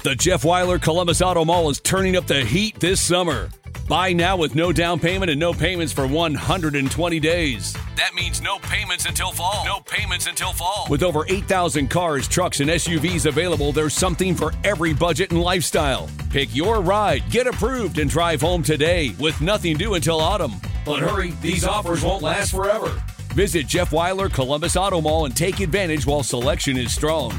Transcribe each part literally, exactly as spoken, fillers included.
The Jeff Weiler Columbus Auto Mall is turning up the heat this summer. Buy now with no down payment and no payments for one hundred twenty days. That means no payments until fall. No payments until fall. With over eight thousand cars, trucks, and S U Vs available, there's something for every budget and lifestyle. Pick your ride, get approved, and drive home today with nothing due until autumn. But hurry, these offers won't last forever. Visit Jeff Weiler Columbus Auto Mall and take advantage while selection is strong.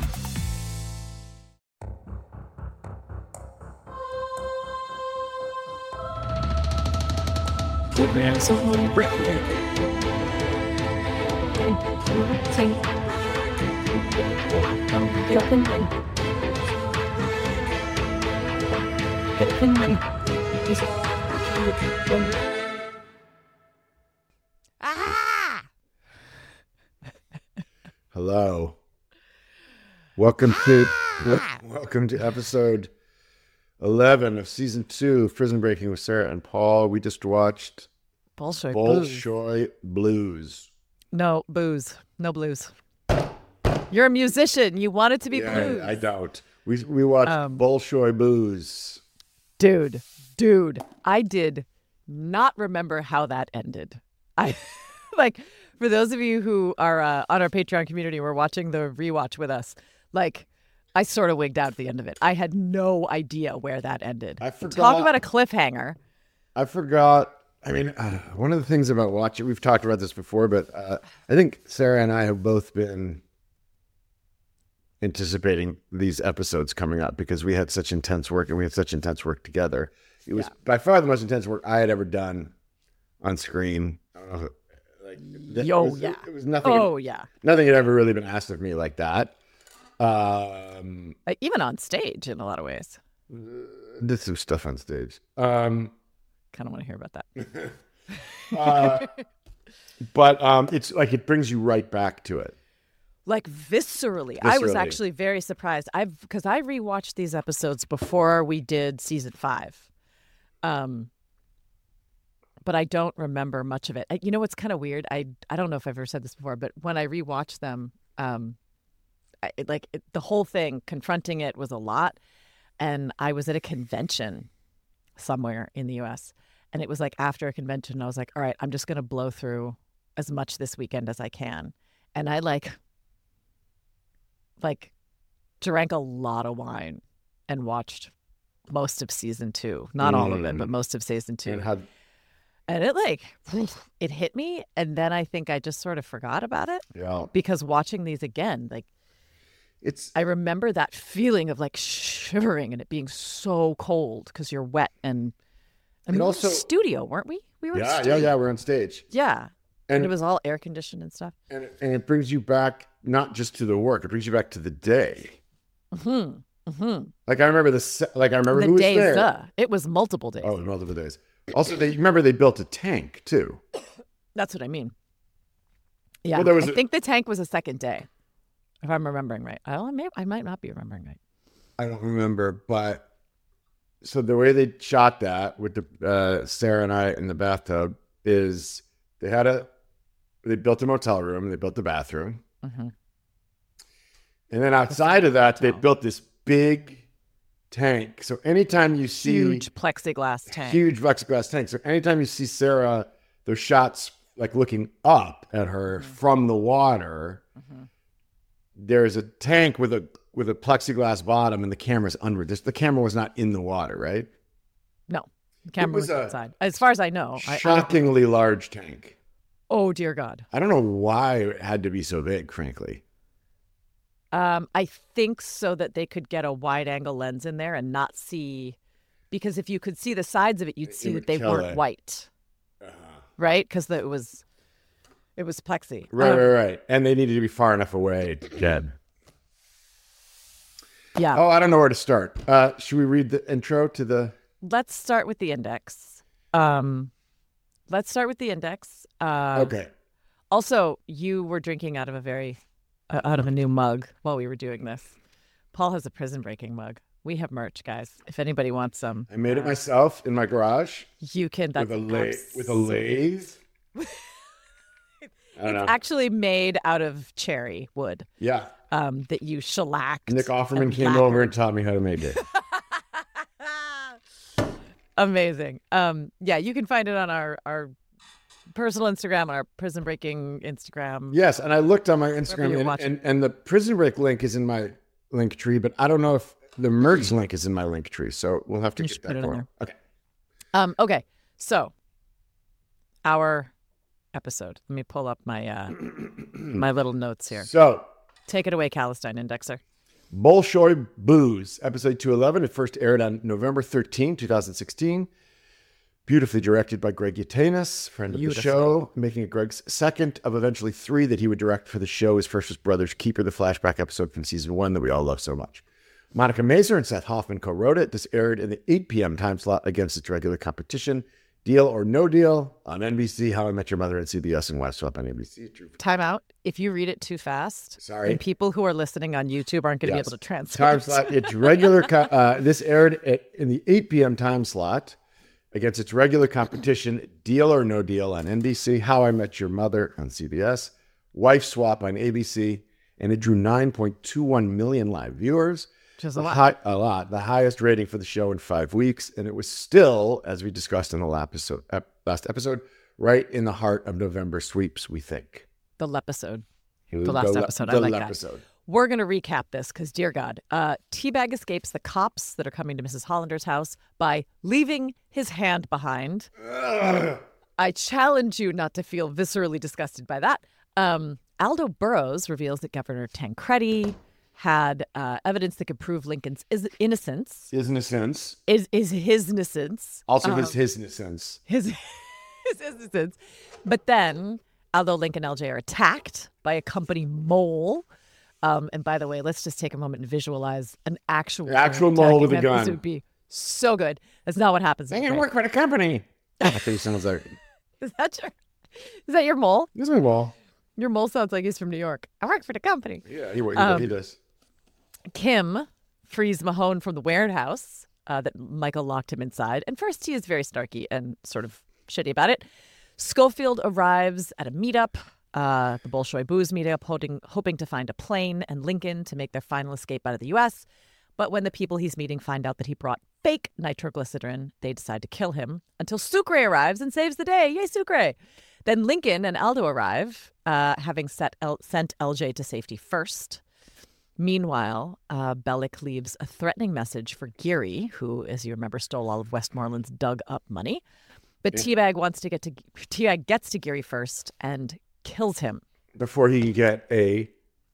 Ah! Hello. Welcome to welcome to episode eleven of season two of Prison Breaking with Sarah and Paul. We just watched Bolshoi Blues. Bolshoi Blues. No booze. No blues. You're a musician. You want it to be Yeah, blues. I doubt. We we watched Um, Bolshoi Blues. Dude, dude, I did not remember how that ended. I like for those of you who are uh, on our Patreon community, we're watching the rewatch with us. Like, I sort of wigged out at the end of it. I had no idea where that ended. I forgot. Talk about a cliffhanger. I forgot. I mean, uh, one of the things about watching, we've talked about this before, but uh, I think Sarah and I have both been anticipating these episodes coming up because we had such intense work and we had such intense work together. It was Yeah. by far the most intense work I had ever done on screen. I don't know. If, like, that- Yo, it was, yeah. It was nothing. Oh, yeah. Nothing had ever really been asked of me like that. Um, Uh, even on stage in a lot of ways. did some stuff on stage. Um, Kind of want to hear about that. uh, but um, it's like it brings you right back to it. Like viscerally. I was Viscerally. actually very surprised. I've because I rewatched these episodes before we did season five. Um but I don't remember much of it. I- You know what's kind of weird? I I don't know if I've ever said this before, but when I rewatched them, um I, it- like it, the whole thing, confronting it was a lot. And I was at a convention somewhere in the U S and it was like after a convention, I was like, all right, I'm just going to blow through as much this weekend as I can. And I like like drank a lot of wine and watched most of season two. Not all of it, but most of season two. And how And it like, it hit me. And then I think I just sort of forgot about it yeah, because watching these again, like it's I remember that feeling of like shivering and it being so cold because you're wet. And I mean, we were in also- the studio, weren't we? We were in yeah, yeah, studio. yeah. We're on stage. Yeah. And, And it was all air conditioned and stuff. and it, and it brings you back not just to the work; it brings you back to the day. Hmm. Hmm. Like I remember this. Like I remember The who was days, there. uh, it was multiple days. Oh, it was multiple days. Also, they remember they built a tank too. That's what I mean. Yeah, Well, there was I a- think the tank was a second day, if I'm remembering right. I, don't, may, I might not be remembering right. I don't remember, but so the way they shot that with the uh, Sarah and I in the bathtub is they had a they built a motel room, they built a bathroom, Mhm. and then outside of that they motel. built this big tank. So anytime you see Huge plexiglass tank. huge plexiglass tank. So anytime you see Sarah, those shots like looking up at her Mm-hmm. from the water, there's a tank with a with a plexiglass bottom, and the camera's under this. The camera was not in the water, right? No, the camera was was, a outside. As far as I know. I, I, Shockingly large tank. oh, dear God. I don't know why it had to be so big, frankly. Um, I think so that they could get a wide angle lens in there and not see, because if you could see the sides of it, you'd It see would that they kill weren't it. white, right? Because it was, it was plexi. Right, Um, right, right. And they needed to be far enough away to get. Yeah. Oh, I don't know where to start. Uh, should we read the intro to the? Let's start with the index. Um, let's start with the index. Uh, Okay. Also, you were drinking out of a very, uh, out of a new mug while we were doing this. Paul has a prison breaking mug. We have merch, guys. If anybody wants some, I made it myself in my garage you can. That's with a lathe. With a lathe. I don't know. actually made out of cherry wood Yeah. um, that you shellacked. Nick Offerman and came lacquered. over and taught me how to make it. Amazing. Um, yeah, you can find it on our, our personal Instagram, on our Prison Breaking Instagram. Yes, and I looked on my you're Instagram, and, watching. and, and the Prison Break link is in my link tree, but I don't know if the merge link is in my link tree, so we'll have to You get should that put it in for there. Okay. Um, okay, so our episode. Let me pull up my uh, my little notes here. So, Take it away, Calistine Indexer. Bolshoi Booze, episode two eleven. It first aired on November thirteenth, twenty sixteen. Beautifully directed by Greg Yaitanes, friend of the Beautifully. show, making it Greg's second of eventually three that he would direct for the show. His first was Brothers Keeper, the flashback episode from season one that we all love so much. Monica Mazer and Seth Hoffman co-wrote it. This aired in the eight p.m. time slot against its regular competition. Deal or No Deal on N B C, How I Met Your Mother, and C B S and West Swap on A B C. True. Time out. If you read it too fast, Sorry. and people who are listening on YouTube aren't going to Yes. be able to translate. Time slot. It's regular. Co- uh, this aired at, in the eight p.m. time slot against its regular competition. Deal or No Deal on N B C. How I Met Your Mother on C B S. Wife Swap on A B C, and it drew nine point two one million live viewers. Which is The a lot. High, a lot. The highest rating for the show in five weeks. And it was still, as we discussed in the last episode, ep- last episode, right in the heart of November sweeps, we think. The lepisode. The last le- episode. I The like that. episode. We're going to recap this because, dear God, uh, Teabag escapes the cops that are coming to Missus Hollander's house by leaving his hand behind. I challenge you not to feel viscerally disgusted by that. Um, Aldo Burrows reveals that Governor Tancredi had uh, evidence that could prove Lincoln's is- innocence. Is in a sense. Is is his innocence. Also, Um, his his in a sense. his his innocence. But then Aldo, Lincoln, L J are attacked by a company mole. Um, and by the way, let's just take a moment and visualize an actual An actual attacking mole with a them. gun. This would be so good. That's not what happens. They in can Ukraine. work for the company. I think he sounds like, Is that your is that your mole? this is my wall. Your mole sounds like he's from New York. I work for the company. Yeah, he, he, Um, he does. Kim frees Mahone from the warehouse uh, that Michael locked him inside. And first, he is very snarky and sort of shitty about it. Schofield arrives at a meetup, uh, the Bolshoi Booze meetup, hoping, hoping to find a plane and Lincoln to make their final escape out of the U S. But when the people he's meeting find out that he brought fake nitroglycerin, they decide to kill him until Sucre arrives and saves the day. Yay, Sucre! Then Lincoln and Aldo arrive, uh, having set L- sent L J to safety first. Meanwhile, uh, Bellick leaves a threatening message for Geary, who, as you remember, stole all of Westmoreland's dug-up money. But Teabag wants to get to Teabag gets to Geary first and kills him. Before he can get a,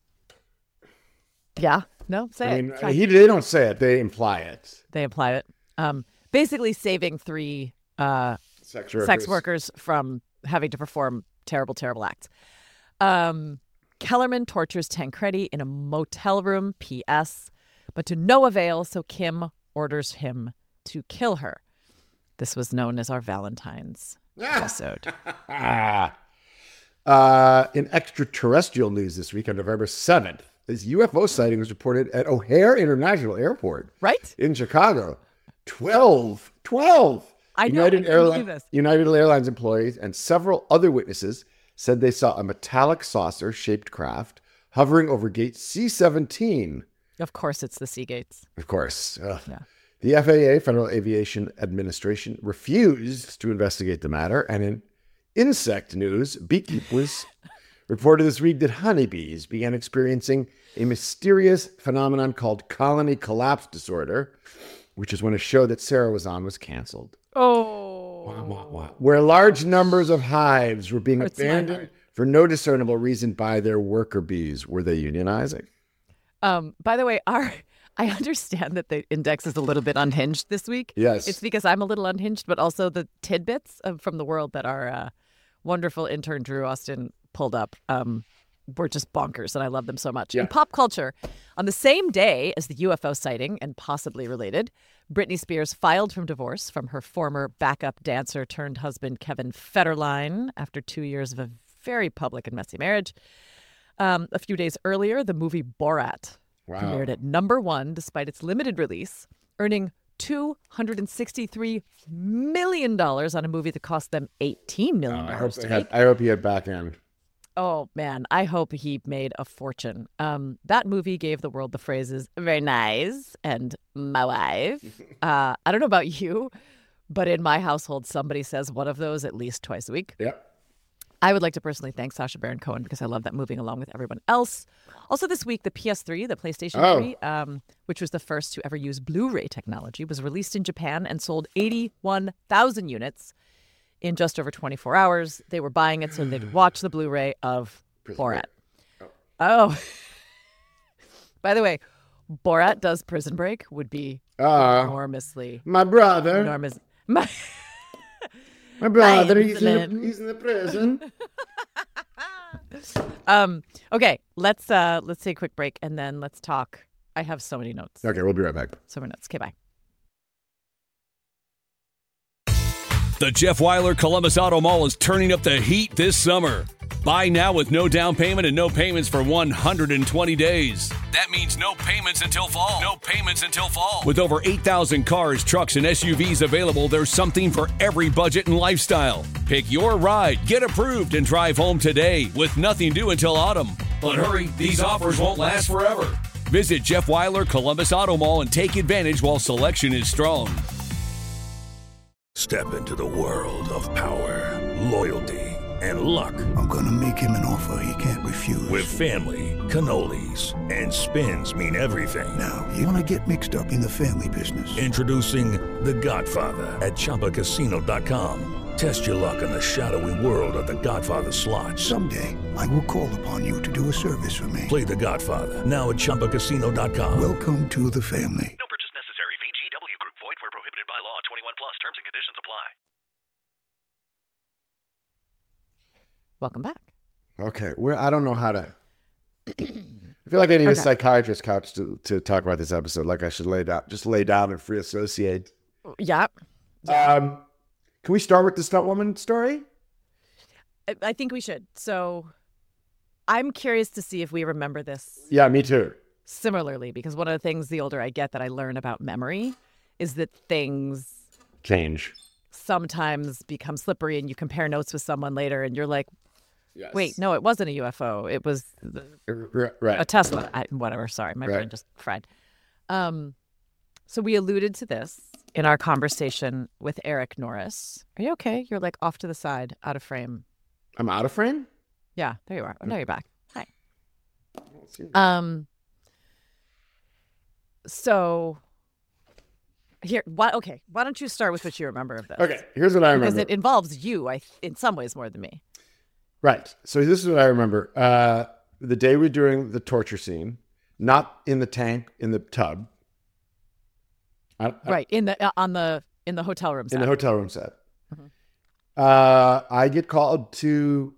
Yeah, no, say I it. mean, It's fine. he, they don't say it, they imply it. They imply it. Um, basically, saving three uh, Sex workers. sex workers from having to perform terrible, terrible acts. Um, Kellerman tortures Tancredi in a motel room, P S, but to no avail, so Kim orders him to kill her. This was known as our Valentine's episode. Ah. Uh, in extraterrestrial news this week on November seventh, this U F O sighting was reported at O'Hare International Airport Right? in Chicago. twelve, twelve I know, United, I couldn't believe Airline, this. United Airlines employees and several other witnesses said they saw a metallic saucer-shaped craft hovering over gate C seventeen. Of course, it's the Seagates. Of course. Ugh. Yeah. The F A A, Federal Aviation Administration, refused to investigate the matter. And in insect news, beekeepers reported this week that honeybees began experiencing a mysterious phenomenon called colony collapse disorder, which is when a show that Sarah was on was canceled. Oh. Where large numbers of hives were being Hurts my abandoned heart. for no discernible reason by their worker bees. Were they unionizing? Um, by the way, our I understand that the index is a little bit unhinged this week. Yes. It's because I'm a little unhinged, but also the tidbits of, from the world that our uh, wonderful intern Drew Austin pulled up um, were just bonkers, and I love them so much. Yeah. In pop culture, on the same day as the U F O sighting, and possibly related, Britney Spears filed for divorce from her former backup dancer turned husband Kevin Federline after two years of a very public and messy marriage. Um, a few days earlier, the movie Borat Wow. premiered at number one despite its limited release, earning two hundred sixty-three million dollars on a movie that cost them eighteen million I hope, dollars they to had, make. I hope he had back end. Oh, man, I hope he made a fortune. Um, that movie gave the world the phrases, very nice, and my wife. Uh, I don't know about you, But in my household, somebody says one of those at least twice a week. Yep. I would like to personally thank Sacha Baron Cohen because I love that movie along with everyone else. Also this week, the P S three, the PlayStation Oh. three, um, which was the first to ever use Blu-ray technology, was released in Japan and sold eighty-one thousand units in just over twenty-four hours. They were buying it so they could watch the Blu-ray of Prison Borat. Break. Oh. By the way, Borat does Prison Break would be Ah. enormously, My brother. enormous. My, My brother, he's in, insulin. the, he's in the prison. um. Okay, let's uh let's take a quick break and then let's talk. I have so many notes. Okay, we'll be right back. So many notes. Okay, bye. The Jeff Weiler Columbus Auto Mall is turning up the heat this summer. Buy now with no down payment and no payments for one hundred twenty days. That means no payments until fall. No payments until fall. With over eight thousand cars, trucks, and S U Vs available, there's something for every budget and lifestyle. Pick your ride, get approved, and drive home today with nothing due until autumn. But hurry, these offers won't last forever. Visit Jeff Weiler Columbus Auto Mall and take advantage while selection is strong. Step into the world of power, loyalty, and luck. I'm gonna make him an offer he can't refuse. With family, cannolis, and spins mean everything. Now, you wanna get mixed up in the family business. Introducing The Godfather at Chumba Casino dot com. Test your luck in the shadowy world of The Godfather slot. Someday, I will call upon you to do a service for me. Play The Godfather now at Chumba Casino dot com. Welcome to the family. No purchase necessary. V G W Group. Void where prohibited by law. twenty-one plus. Terms and conditions apply. Welcome back. Okay, we're, I don't know how to. I feel like I need a Okay. psychiatrist couch to, to talk about this episode. Like I should lay down, just lay down and free associate. Yeah, Um, can we start with the stunt woman story? I, I think we should. So, I'm curious to see if we remember this Yeah, me too. similarly because one of the things the older I get that I learn about memory is that things Change. sometimes become slippery and you compare notes with someone later and you're like, Yes. wait, no, it wasn't a U F O. It was the, R- Right. a Tesla. I, whatever. Sorry, my Right. brain just fried. Um, so we alluded to this in our conversation with Eric Norris. Are you okay? You're like off to the side, out of frame. I'm out of frame? Yeah, there you are. Oh, now you're back. Hi. see. Um. So here, why? Okay, why don't you start with what you remember of this? Okay, here's what I because remember. it involves you, I in some ways more than me. Right. So this is what I remember. Uh, the day we're doing the torture scene, not in the tank, in the tub. I, I- Right in the uh, on the in the hotel room. in Set. the hotel room set. Uh, I get called to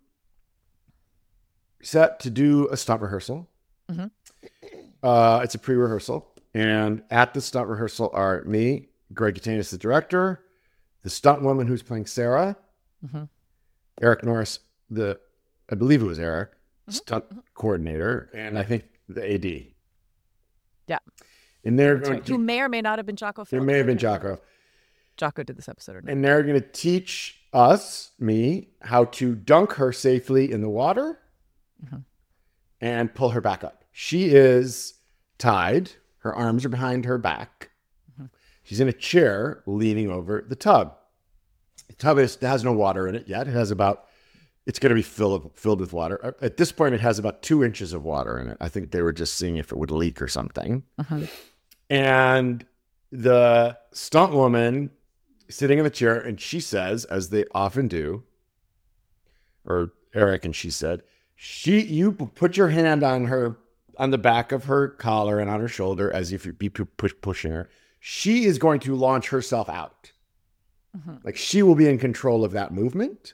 set to do a stunt rehearsal. Mhm. Uh, it's a pre-rehearsal, and at the stunt rehearsal are me, Greg Katanis, the director, the stunt woman who's playing Sarah, Mhm. Eric Norris, the I believe it was Eric, stunt coordinator, and I think the A D. Yeah. And they're That's going right. Who to, may or may not have been Jocko. there Phillips. may have been Jocko. Jocko did this episode or not? And they're going to teach us, me, how to dunk her safely in the water and pull her back up. She is tied. Her arms are behind her back. She's in a chair leaning over the tub. The tub is, has no water in it yet. It has about, it's going to be filled, filled with water. At this point, it has about two inches of water in it. I think they were just seeing if it would leak or something. And the stunt woman sitting in the chair, and she says, as they often do, or Eric and she said, she, you put your hand on her, on the back of her collar and on her shoulder as if you'd be push, pushing her. She is going to launch herself out. Like she will be in control of that movement.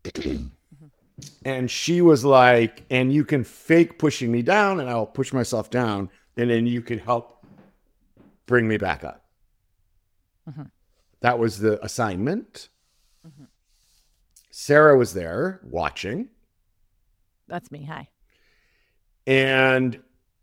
And she was like, and you can fake pushing me down and I'll push myself down. And then you can help bring me back up. That was the assignment. Sarah was there watching. That's me. Hi. And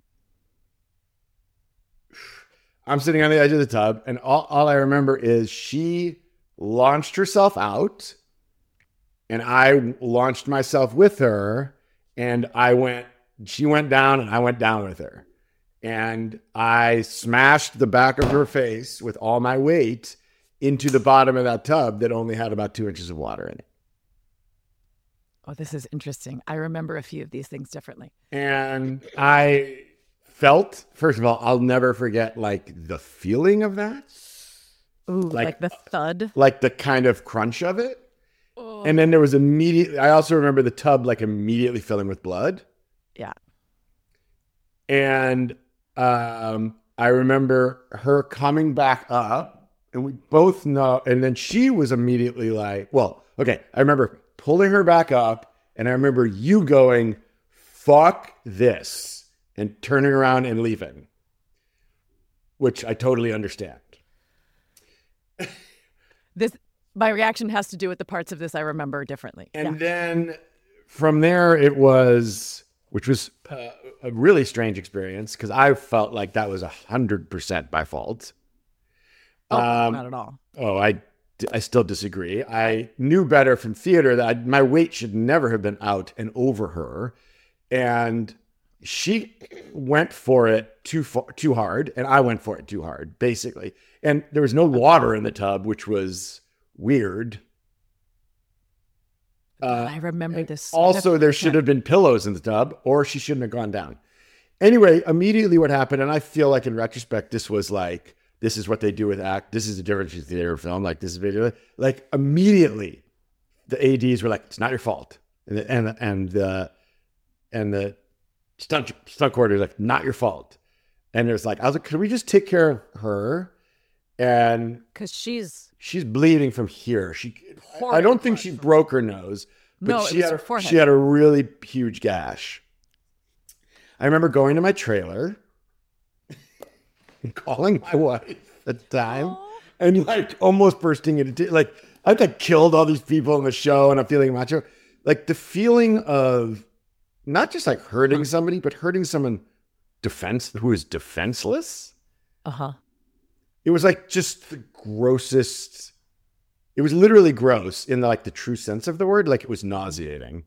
I'm sitting on the edge of the tub. And all, all I remember is she launched herself out. And I launched myself with her. And I went, she went down and I went down with her. And I smashed the back of her face with all my weight. into the bottom of that tub that only had about two inches of water in it. Oh, this is interesting. I remember a few of these things differently. And I felt, first of all, I'll never forget like the feeling of that. Ooh, Like- like, the thud. Like the kind of crunch of it. And then there was immediately, I also remember the tub like immediately filling with blood. Yeah. And um, I remember her coming back up, and we both know, and then she was immediately like, well, okay, I remember pulling her back up, and I remember you going, fuck this, and turning around and leaving, which I totally understand. This my reaction has to do with the parts of this I remember differently. And Yeah. then from there, it was, which was uh, a really strange experience because I felt like that was one hundred percent my fault. Oh, Um, not at all. Oh, I, I still disagree. I knew better from theater that I, my weight should never have been out and over her. And she went for it too far, too hard, and I went for it too hard, basically. And there was no water in the tub, which was weird. Uh, I remember this. Also, there should have been pillows in the tub, or she shouldn't have gone down. Anyway, immediately what happened, and I feel like in retrospect, this was like, this is what they do with act. This is the difference between theater and film. Like, this is video. Like, immediately, the A Ds were like, it's not your fault. And the, and, and the, and the stunt, stunt coordinator was like, not your fault. And it was like, I was like, could we just take care of her? And Because she's she's bleeding from here. She, I Horrid don't think blood she from- broke her nose, but No, it she was had her a, forehead. she had a really huge gash. I remember going to my trailer and calling my wife at the time and like almost bursting into tears. Like I like killed all these people in the show and I'm feeling macho. Like the feeling of not just like hurting somebody, but hurting someone defense who is defenseless. uh-huh. It was like just the grossest. It was literally gross in the, like the true sense of the word. Like it was nauseating,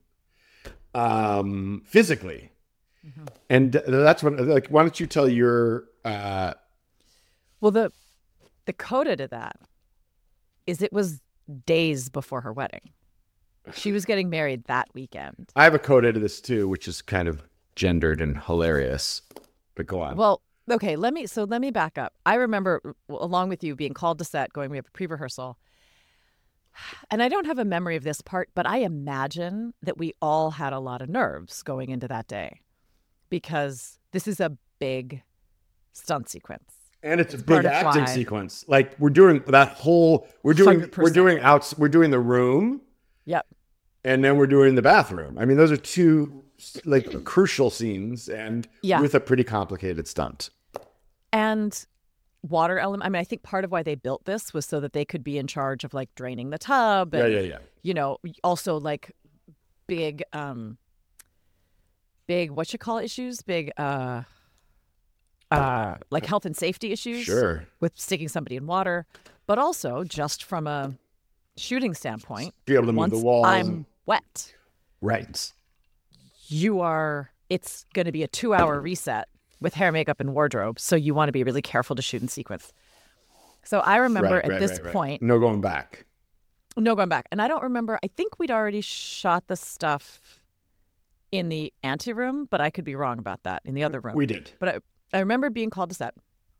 um, physically. Mm-hmm. And that's what. Like, why don't you tell your? Uh, Well, the the coda to that is it was days before her wedding. She was getting married that weekend. I have a coda to this too, which is kind of gendered and hilarious. But go on. Well, okay, let me so let me back up. I remember along with you being called to set, going we have a pre-rehearsal. And I don't have a memory of this part, but I imagine that we all had a lot of nerves going into that day because this is a big stunt sequence. And it's, It's a big part of acting why- sequence. Like we're doing that whole. We're doing. one hundred We're percent. doing outs. We're doing the room, Yep. and then we're doing the bathroom. I mean, those are two like crucial scenes, and Yeah. with a pretty complicated stunt. And water element. I mean, I think part of why they built this was so that they could be in charge of like draining the tub. Yeah, And, yeah, yeah. You know, also like big, um, big, what you call it, issues? Big, uh, uh, like health and safety issues. Sure. With sticking somebody in water, but also just from a shooting standpoint. Be able to move once the walls. I'm and- wet, Right. you are. It's going to be a two-hour reset with hair, makeup, and wardrobe. So you want to be really careful to shoot in sequence. So I remember Right, at right, this right, right. point, No going back. no going back, and I don't remember. I think we'd already shot the stuff in the anteroom, but I could be wrong about that in the other room. We did. But I, I remember being called to set,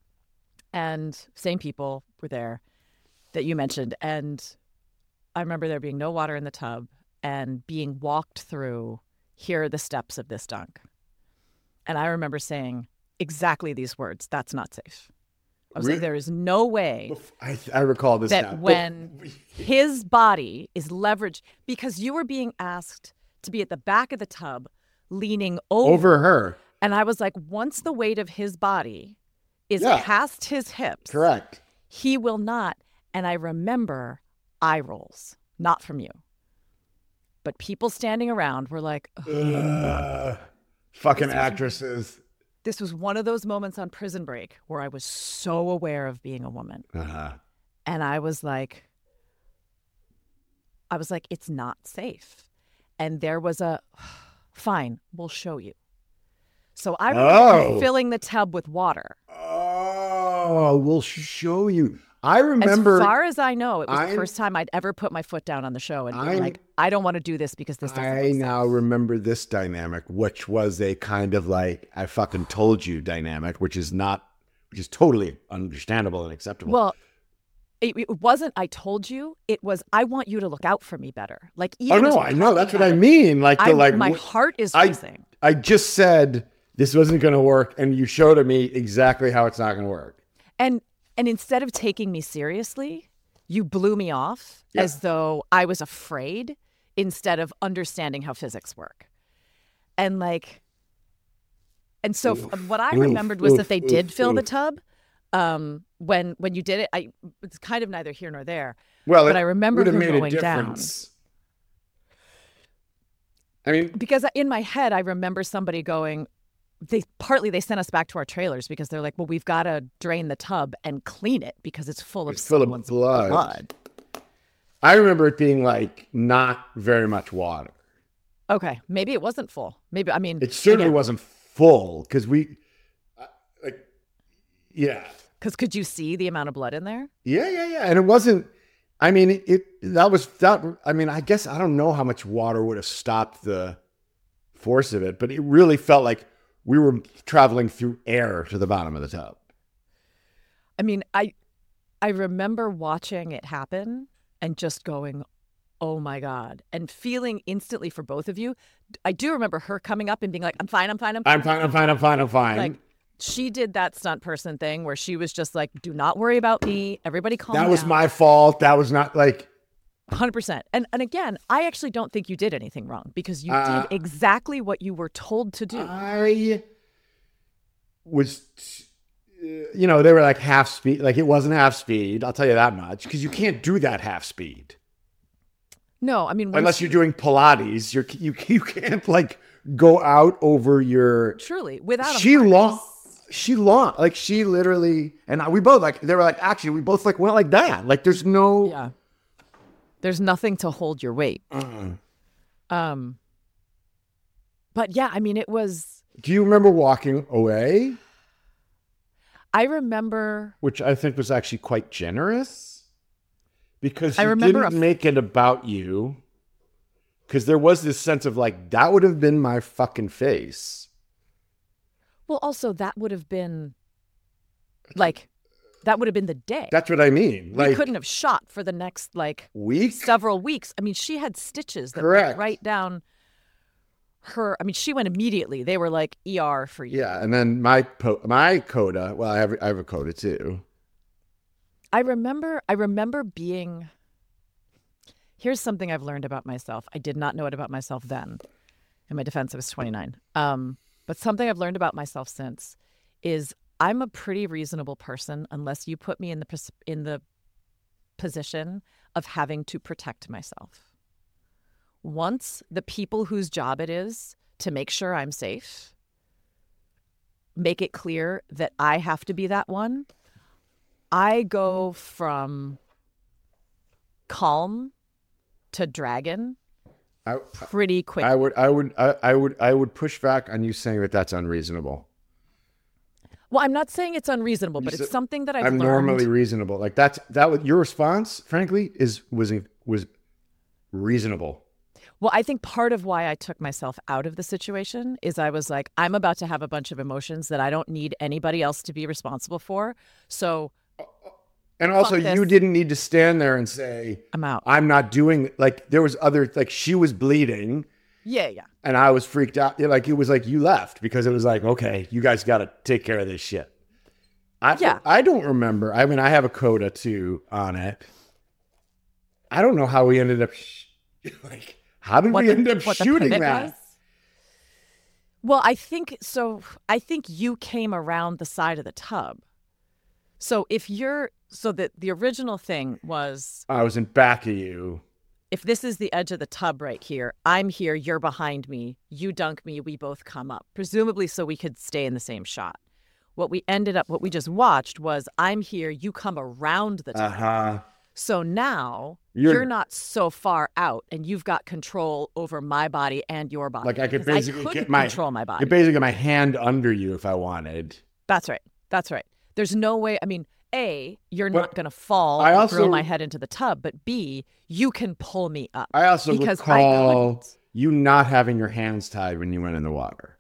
and same people were there that you mentioned, and I remember there being no water in the tub and being walked through. Here are the steps of this dunk, and I remember saying exactly these words: "That's not safe." I was Really? like, "There is no way." I, I recall this that now. when his body is leveraged because you were being asked to be at the back of the tub leaning over, over her. and I was like, once the weight of his body is Yeah. past his hips, Correct. he will not. And I remember eye rolls, not from you, but people standing around were like, "Ugh." Ugh. Fucking actresses. This was one of those moments on Prison Break where I was so aware of being a woman. Uh-huh. And I was like, I was like, it's not safe. And there was a, fine, we'll show you. So I remember Oh. filling the tub with water. Oh, we'll show you. I remember. As far as I know, it was I'm- the first time I'd ever put my foot down on the show and been I'm- like, I don't want to do this because this doesn't I make now sense. remember this dynamic, which was a kind of like I fucking told you dynamic, which is not, which is totally understandable and acceptable. Well, it, it wasn't I told you. It was I want you to look out for me better. Like oh even as no, we're I know that's talking what I about it, mean. Like the I, like my wh- heart is I, racing. I just said this wasn't going to work, and you showed me exactly how it's not going to work. And and instead of taking me seriously, you blew me off Yeah. as though I was afraid instead of understanding how physics work. And like, and so f- what I Oof, remembered was oof, that they oof, did fill the oof. tub. Um, when when you did it, I it's kind of neither here nor there. Well, But it I remember would have her made a going down. difference. I mean, Because in my head, I remember somebody going, they partly they sent us back to our trailers because they're like, well, we've got to drain the tub and clean it because it's full of It's full of someone's blood. blood. I remember it being like not very much water. Okay, maybe it wasn't full. Maybe I mean It certainly again, wasn't full because we, uh, like, yeah, Because could you see the amount of blood in there? yeah, yeah, yeah, and it wasn't. I mean, it, it that was that. I mean, I guess I don't know how much water would have stopped the force of it, but it really felt like we were traveling through air to the bottom of the tub. I mean, I I remember watching it happen and just going, oh my God, and feeling instantly for both of you. I do remember her coming up and being like, I'm fine, I'm fine, I'm fine. I'm fine. I'm fine. I'm fine. I'm fine. Like, she did that stunt person thing where she was just like, do not worry about me. Everybody calm down. that was my fault. That was not like. one hundred percent. And and again, I actually don't think you did anything wrong because you Uh, did exactly what you were told to do. I was, uh, you know, they were like half speed. Like it wasn't half speed. I'll tell you that much because you can't do that half speed no, I mean, when unless she- you're doing Pilates. You're you you can't like go out over your. truly, without a She harness. lost. She lost. Like she literally, and we both like. They were like, actually, we both like went like that. Like there's no. Yeah. There's nothing to hold your weight. Um, but yeah, I mean, it was, Do you remember walking away? I remember, Which I think was actually quite generous because I you remember didn't a- make it about you. Because there was this sense of like, that would have been my fucking face. well, also that would have been like, that would have been the day. That's what I mean. we Like, couldn't have shot for the next like week? several weeks. I mean, she had stitches that Correct. went right down her. I mean, she went immediately. They were like E R for you. Yeah. And then my po- my coda, well, I have, I have a coda too. I remember, I remember being, here's something I've learned about myself. I did not know it about myself then. In my defense, I was twenty-nine. Um, but something I've learned about myself since is I'm a pretty reasonable person unless you put me in the pos- in the position of having to protect myself. Once the people whose job it is to make sure I'm safe make it clear that I have to be that one, I go from calm to dragon I, pretty quick. I would, I would, I, I would, I would push back on you saying that that's unreasonable. Well, I'm not saying it's unreasonable, but said- it's something that I've I'm learned. normally reasonable. Like that's that was your response. Frankly, is was was reasonable. Well, I think part of why I took myself out of the situation is I was like, I'm about to have a bunch of emotions that I don't need anybody else to be responsible for. So And also, Fuck you this. didn't need to stand there and say, I'm out. "I'm not doing." Like there was other, like she was bleeding, Yeah, yeah. and I was freaked out. Like it was like you left because it was like, okay, you guys got to take care of this shit. I, Yeah. I don't remember. I mean, I have a coda too on it. I don't know how we ended up. Sh- like, how did What we the- end up what the shooting pivot that? was? Well, I think so. I think you came around the side of the tub. So if you're so that the original thing was I was in back of you. if this is the edge of the tub right here, I'm here, you're behind me, you dunk me, we both come up, presumably so we could stay in the same shot. What we ended up, what we just watched was I'm here, you come around the tub. Uh huh. So now You're- you're, not so far out and you've got control over my body and your body. Like I could 'Cause basically couldn't get my control my body. Get basically my hand under you if I wanted. That's right. That's right. There's no way. I mean, A, you're But not going to fall I and also- throw my head into the tub, but B, you can pull me up. I also because I recall couldn't. you not having your hands tied when you went in the water.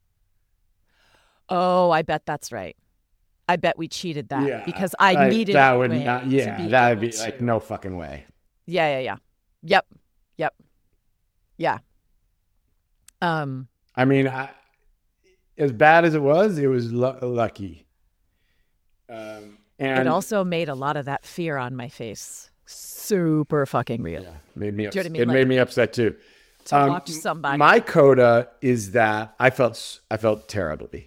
Oh, I bet that's right. I bet we cheated that Yeah, because I like, needed that a would way not. to Yeah, be that'd able be like to- no fucking way. Yeah, yeah, yeah. Yep. Yep. Yeah. Um I mean, I, as bad as it was, it was lu- lucky. Um, and it also made a lot of that fear on my face super fucking real. yeah, made me. Do you know what I Ups- mean? It Like, made me upset too. To Um, watch somebody. My coda is that I felt s- I felt terribly,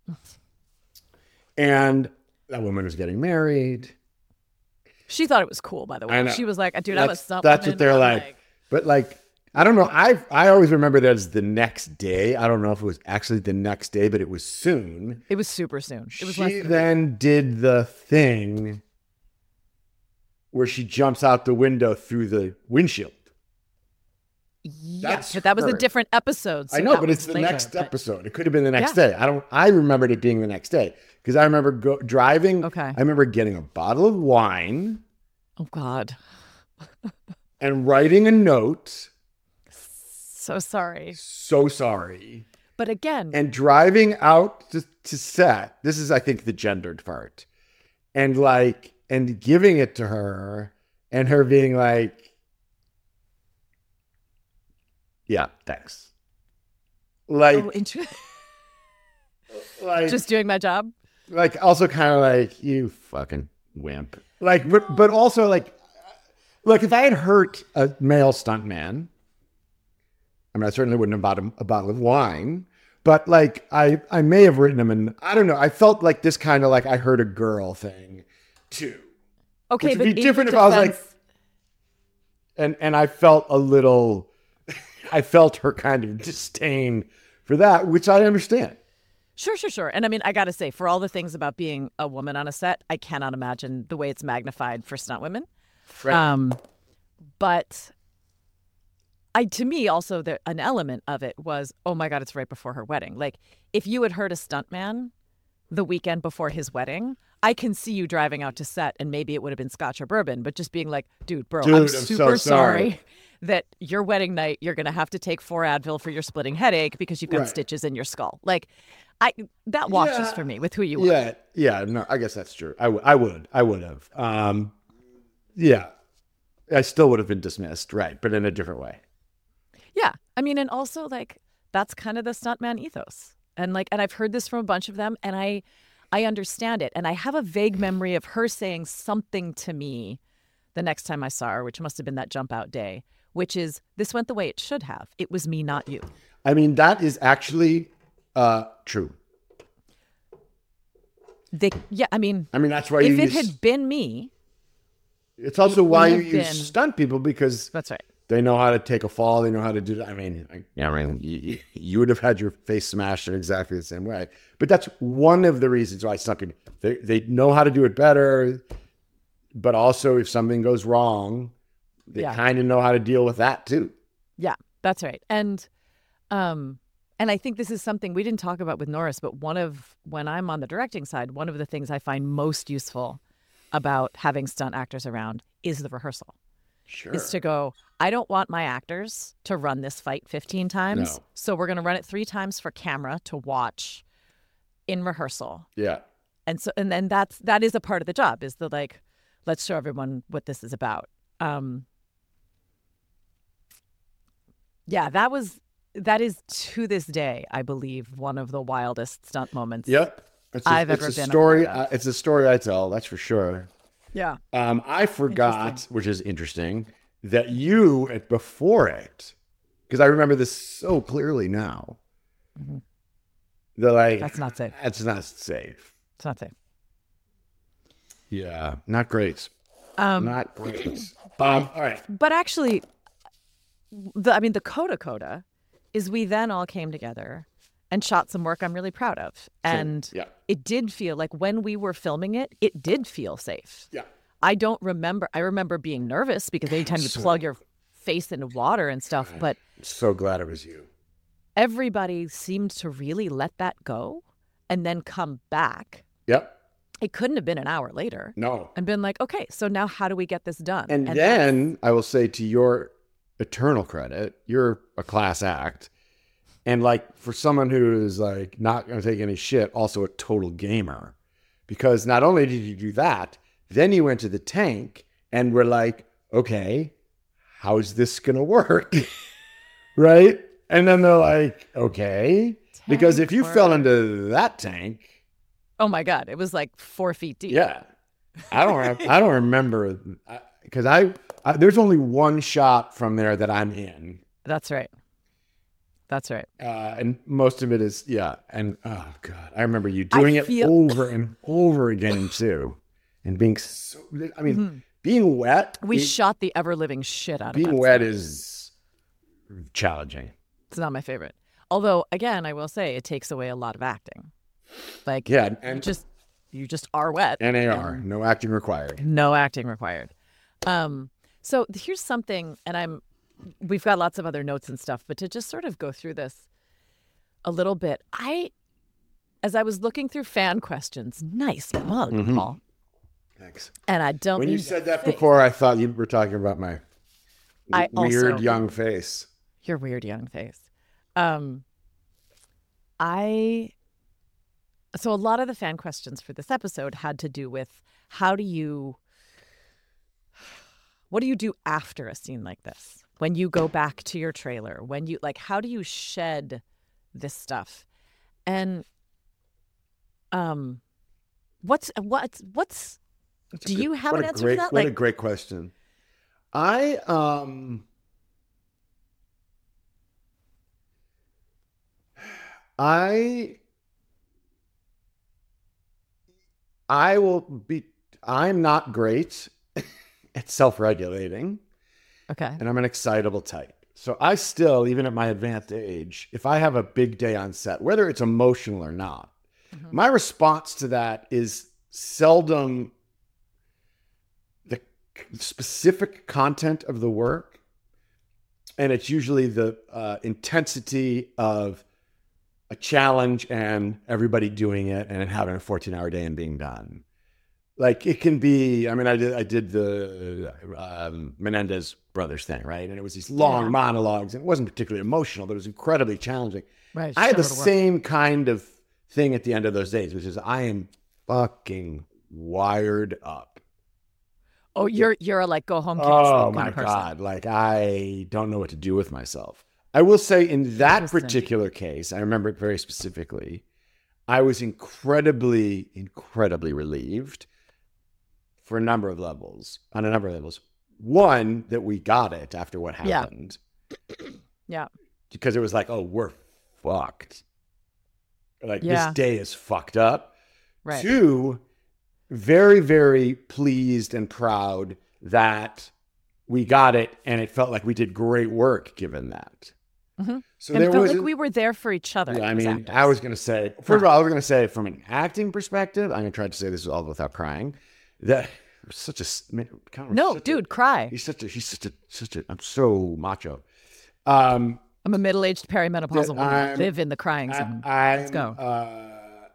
and that woman was getting married. She thought it was cool, by the I way. know. She was like, dude, I was That's, something. that's what they're I'm like. But like, I don't know. I I always remember that as the next day. I don't know if it was actually the next day, but it was soon. It was super soon. It was less She than then did the thing where she jumps out the window through the windshield. Yeah, That's but that was a her. different episode. so I know, that but was it's the later, next but- episode. It could have been the next Yeah. day. I don't. I remembered it being the next day because I remember go, driving. Okay. I remember getting a bottle of wine Oh God, and writing a note. so sorry. So sorry. But again, And driving out to, to set. This is, I think, the gendered part. And like, and giving it to her, and her being like, "Yeah, thanks." Like, oh, inter- like, just doing my job. like, also kind of like, "You fucking wimp." Like, but, but also like, look, if I had hurt a male stuntman, I mean, I certainly wouldn't have bought him a bottle of wine, but like, I, I may have written him, and I don't know. I felt like this kind of like I hurt a girl thing too. Okay, Which but would be in different if I was like, defense- and and I felt a little, I felt her kind of disdain for that, which I understand. Sure, sure, sure. And I mean, I got to say, for all the things about being a woman on a set, I cannot imagine the way it's magnified for stunt women. Right. Um, but I, to me, also, the, an element of it was, oh my God, it's right before her wedding. Like, if you had heard a stuntman the weekend before his wedding, I can see you driving out to set, and maybe it would have been scotch or bourbon, but just being like, dude, bro, Dude, I'm I'm so super sorry. sorry that your wedding night, you're going to have to take four Advil for your splitting headache because you've got Right. stitches in your skull. Like, I that washes Yeah. for me with who you are. Yeah, yeah. No, I guess that's true. I, w- I would, I would have. Um, yeah, I still would have been dismissed, right? But in a different way. Yeah. I mean, and also like that's kind of the stuntman ethos. And like and I've heard this from a bunch of them and I I understand it. And I have a vague memory of her saying something to me the next time I saw her, which must have been that jump out day, which is this went the way it should have. It was me, not you. I mean, that is actually uh, true. They yeah, I mean I mean, that's why if you it use, had been me, it's also it why would you have use been- stunt people because that's right. they know how to take a fall. They know how to do that. I mean, I, yeah, I mean, you, you would have had your face smashed in exactly the same way. But that's one of the reasons why stunt people, they, they know how to do it better. But also, if something goes wrong, they Yeah. kind of know how to deal with that too. Yeah, that's right. And um and I think this is something we didn't talk about with Norris, but one of when I'm on the directing side, one of the things I find most useful about having stunt actors around is the rehearsal. Sure. Is to go, I don't want my actors to run this fight fifteen times. No. So we're going to run it three times for camera to watch in rehearsal. Yeah. And so and then that's that is a part of the job is the like let's show everyone what this is about. Um Yeah, that was that is to this day, I believe, one of the wildest stunt moments. Yep. It's a, I've it's ever a been a story. part of. Uh, it's a story I tell. That's for sure. Yeah. Um, I forgot, which is interesting, that you at before it, because I remember this so clearly now. Mhm. That like That's not safe. That's not safe. It's not safe. Yeah, not great. Um, Not great. um, all right. but actually, the I mean, the coda coda is we then all came together and shot some work I'm really proud of. And yeah. it did feel like when we were filming it, it did feel safe. Yeah. I don't remember. I remember being nervous because anytime you plug your face into water and stuff, but So glad it was you. everybody seemed to really let that go and then come back. Yep. it couldn't have been an hour later. No. And been like, okay, so now how do we get this done? And, and then I will say, to your eternal credit, you're a class act. And like for someone who is like not going to take any shit, also a total gamer. Because not only did you do that, then you went to the tank and were like, okay, how's this going to work? Right? And then they're like, okay. Tank because if you work. fell into that tank. Oh my God. It was like four feet deep. Yeah. I don't, I don't remember. Because I, I, there's only one shot from there that I'm in. That's right. That's right. Uh, and most of it is, yeah. And oh God, I remember you doing I feel... it over and over again too. And being so, I mean, mm-hmm. being wet. We being, shot the ever living shit out of Being that wet stuff. is challenging. It's not my favorite. Although, again, I will say it takes away a lot of acting. Like, yeah, and you just, you just are wet. N A R, no acting required. No acting required. Um, so here's something, and I'm, we've got lots of other notes and stuff, but to just sort of go through this a little bit, I, as I was looking through fan questions, nice mug, mm-hmm. Paul. Thanks. And I don't. When you said that face. before, I thought you were talking about my I weird also, young face. Your weird young face. Um, I. So a lot of the fan questions for this episode had to do with how do you, what do you do after a scene like this? When you go back to your trailer, when you like, how do you shed this stuff? And um, what's what's what's That's do good, you have what an a answer great, for that? What like, a great question. I um. I I will be, I'm not great at self-regulating. Okay. And I'm an excitable type. So I still, even at my advanced age, if I have a big day on set, whether it's emotional or not, mm-hmm. my response to that is seldom the specific content of the work. And it's usually the uh, intensity of a challenge and everybody doing it and having a fourteen hour day and being done. Like it can be, I mean, I did, I did the um, Menendez brothers thing, right? And it was these long yeah. monologues and it wasn't particularly emotional, but it was incredibly challenging. Right. I had the same kind of thing at the end of those days, which is I am fucking wired up. Oh, you're, you're a like go home. Oh my God. Like I don't know what to do with myself. I will say in that particular case, I remember it very specifically, I was incredibly, incredibly relieved for a number of levels, on a number of levels. One, that we got it after what happened. Yeah. yeah. Because it was like, oh, we're fucked. Like yeah. this day is fucked up. Right. Two, very, very pleased and proud that we got it and it felt like we did great work given that. Mm-hmm. So and there it felt was like we were there for each other. Yeah, I mean, I was going to say, first of all, I was going to say from an acting perspective, I'm going to try to say this all without crying, that such a, kind of no, such dude, a, cry. He's such a, he's such a, such a, I'm so macho. Um, I'm a middle-aged perimenopausal woman. I live in the crying zone. I, Let's go. Uh,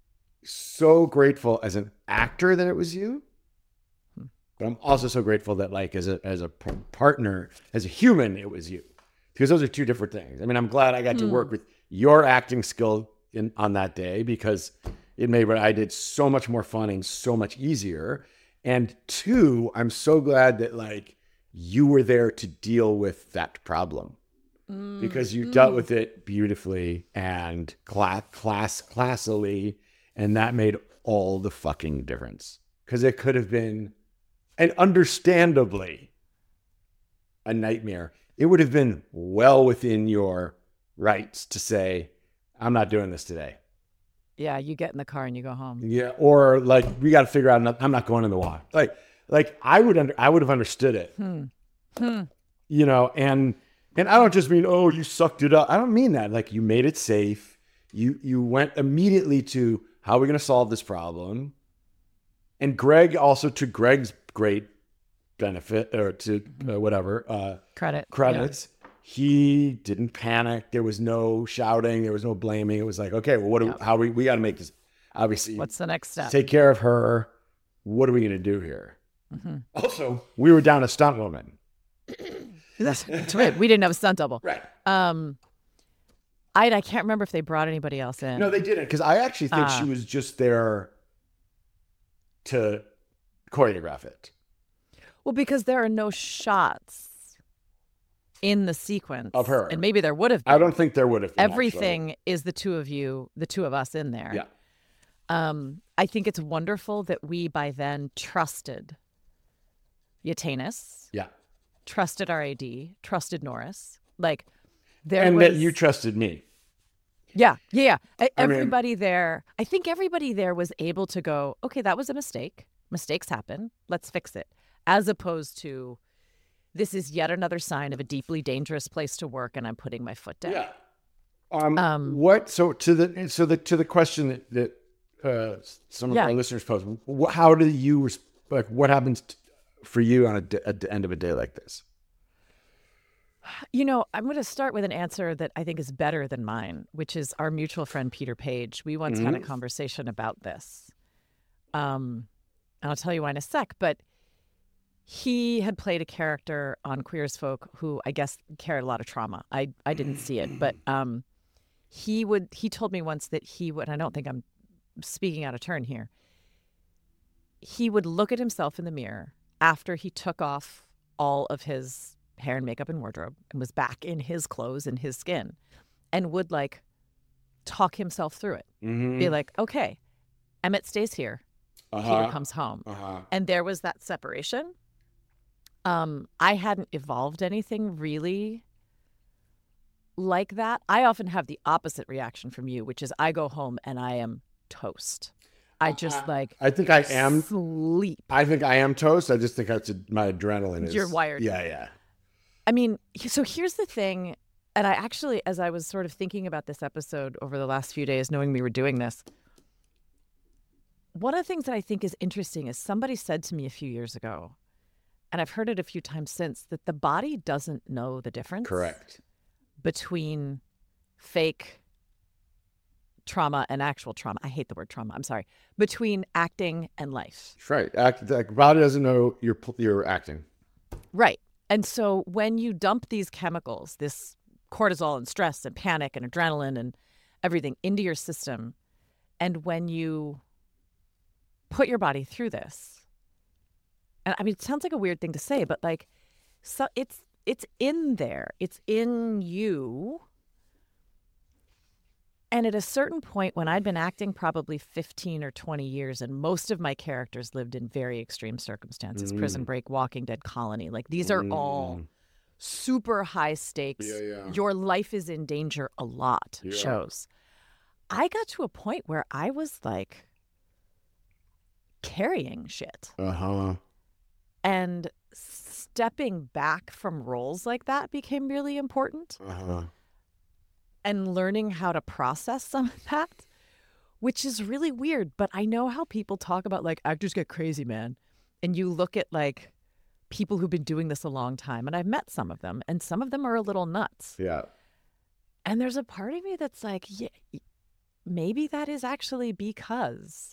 so grateful as an actor that it was you. But I'm also so grateful that like as a, as a partner, as a human, it was you. Because those are two different things. I mean, I'm glad I got to work with your acting skill in, on that day because it made what I did so much more fun and so much easier. And two, I'm so glad that like you were there to deal with that problem mm. because you mm. dealt with it beautifully and class, class, classily. And that made all the fucking difference because it could have been, and understandably, a nightmare. It would have been well within your rights to say, I'm not doing this today. Yeah, you get in the car and you go home. Yeah, or like, we got to figure out, I'm not going in the water. Like, like I would under, I would have understood it. Hmm. Hmm. You know, and and I don't just mean, oh, you sucked it up. I don't mean that. Like, you made it safe. You you went immediately to, how are we going to solve this problem? And Greg also, to Greg's great benefit or to uh, whatever uh credit credits yeah. He didn't panic. There was no shouting, there was no blaming. It was like, okay, well, what do yeah. we, how we we got to make this obviously, What's the next step? take care of her. What are we going to do here? Mm-hmm. Also, we were down a stunt woman. That's, that's right. We didn't have a stunt double. Right. Um, I I can't remember if they brought anybody else in. No, they didn't, because I actually think Uh, she was just there to choreograph it. Well, because there are no shots in the sequence Of her. and maybe there would have been. I don't think there would have been. Everything is the two of you, the two of us in there. actually. Um, I think it's wonderful that we by then trusted Yatanis, Yeah. Yeah. trusted our A D, trusted Norris. Like there And was, that you trusted me. yeah, yeah, yeah. E- I mean- Everybody there, I think everybody there was able to go, okay, that was a mistake. Mistakes happen. Let's fix it. As opposed to, this is yet another sign of a deeply dangerous place to work, and I'm putting my foot down. Yeah. Um, Um, what? So to the so the to the question that, that uh, some of Yeah. our listeners posed, wh- how do you res- like? What happens t- for you on a d- at the end of a day like this? You know, I'm going to start with an answer that I think is better than mine, which is our mutual friend Peter Page. We once had a conversation about this. Um, and I'll tell you why in a sec, but he had played a character on Queer as Folk who I guess carried a lot of trauma. I, I didn't see it, but um, he would. He told me once that he would, and I don't think I'm speaking out of turn here, he would look at himself in the mirror after he took off all of his hair and makeup and wardrobe and was back in his clothes and his skin and would like talk himself through it. Mm-hmm. Be like, okay, Emmett stays here. Uh-huh. Peter comes home. Uh-huh. And there was that separation. Um, I hadn't evolved anything really like that. I often have the opposite reaction from you, which is I go home and I am toast. I just like I think I am. sleep. I think I am toast. I just think that's a, my adrenaline is. You're wired. Yeah, yeah. I mean, so here's the thing. And I actually, as I was sort of thinking about this episode over the last few days, knowing we were doing this, one of the things that I think is interesting is somebody said to me a few years ago, and I've heard it a few times since, that the body doesn't know the difference Correct. between fake trauma and actual trauma. I hate the word trauma. I'm sorry. Between acting and life. That's right. Act, the body doesn't know you're you're acting. Right. And so when you dump these chemicals, this cortisol and stress and panic and adrenaline and everything into your system, and when you put your body through this, and I mean, it sounds like a weird thing to say, but like, so it's it's in there, it's in you. And at a certain point, when I'd been acting probably fifteen or twenty years, and most of my characters lived in very extreme circumstances, Prison Break, Walking Dead, Colony, like these are all super high stakes. Yeah, yeah. Your life is in danger a lot Yeah. shows. I got to a point where I was like carrying shit. Uh huh. And stepping back from roles like that became really important. Uh huh. And learning how to process some of that, which is really weird. But I know how people talk about like actors get crazy, man. And you look at like people who've been doing this a long time, and I've met some of them, and some of them are a little nuts. Yeah. And there's a part of me that's like, yeah, maybe that is actually because.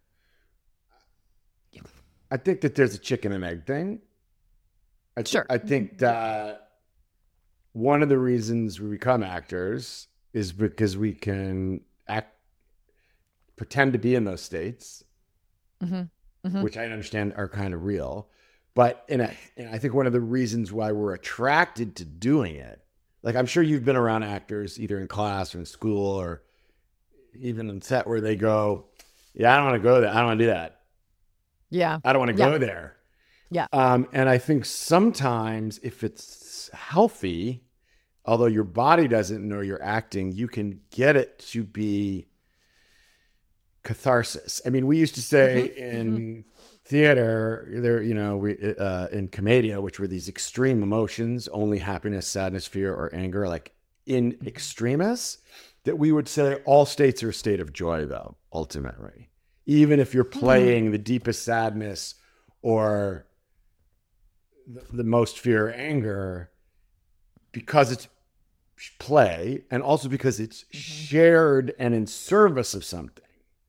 I think that there's a chicken and egg thing. I th- Sure. I think that one of the reasons we become actors is because we can act, pretend to be in those states, Mm-hmm. Mm-hmm. which I understand are kind of real. But in a, and I think one of the reasons why we're attracted to doing it, like I'm sure you've been around actors either in class or in school or even in set where they go, yeah, I don't want to go there. I don't want to do that. Yeah. I don't want to Yeah. go there. Yeah. Um, and I think sometimes if it's healthy, although your body doesn't know you're acting, you can get it to be catharsis. I mean, we used to say Mm-hmm. in Mm-hmm. theater, there, you know, we uh, in commedia, which were these extreme emotions, only happiness, sadness, fear, or anger, like in Mm-hmm. extremis, that we would say all states are a state of joy, though, ultimately. Even if you're playing the deepest sadness or the, the most fear or anger, because it's play and also because it's shared and in service of something.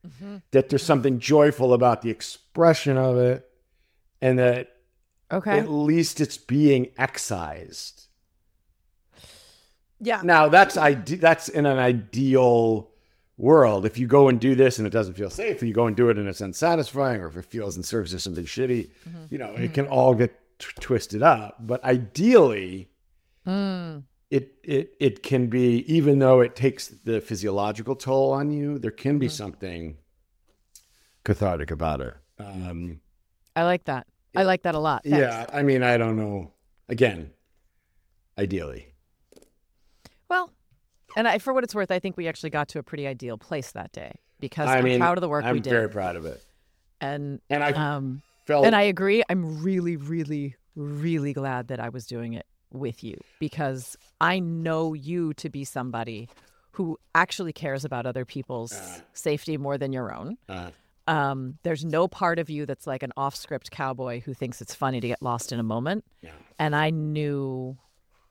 Mm-hmm. that there's something joyful about the expression of it, and that Okay. at least it's being excised. Yeah. Now that's ide- that's in an ideal world. If you go and do this and it doesn't feel safe, or you go and do it and it's unsatisfying, or if it feels and serves as something shitty, Mm-hmm. you know, it can all get t- twisted up. But ideally, Mm. it it it can be, even though it takes the physiological toll on you, there can be Mm-hmm. something cathartic about it. Um, I like that. I like that a lot. Thanks. yeah, I mean, I don't know. Again, ideally. Well, and I, for what it's worth, I think we actually got to a pretty ideal place that day because I I'm mean, proud of the work I'm we did. very proud of it. And And I um, felt and I agree. I'm really, really, really glad that I was doing it with you because I know you to be somebody who actually cares about other people's Uh. safety more than your own. uh, Um, there's no part of you that's like an off-script cowboy who thinks it's funny to get lost in a moment. Yeah. And I knew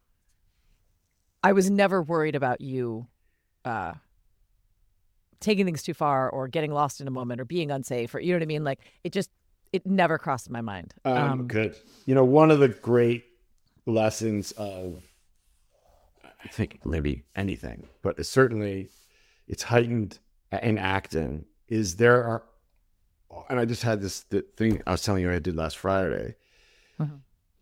I was never worried about you uh, taking things too far or getting lost in a moment or being unsafe or, you know what I mean? Like it just, it never crossed my mind. Um, good. You know, one of the great lessons of, I think maybe anything, but it's certainly it's heightened in acting, is there are, and I just had this the thing I was telling you I did last Friday. Mhm.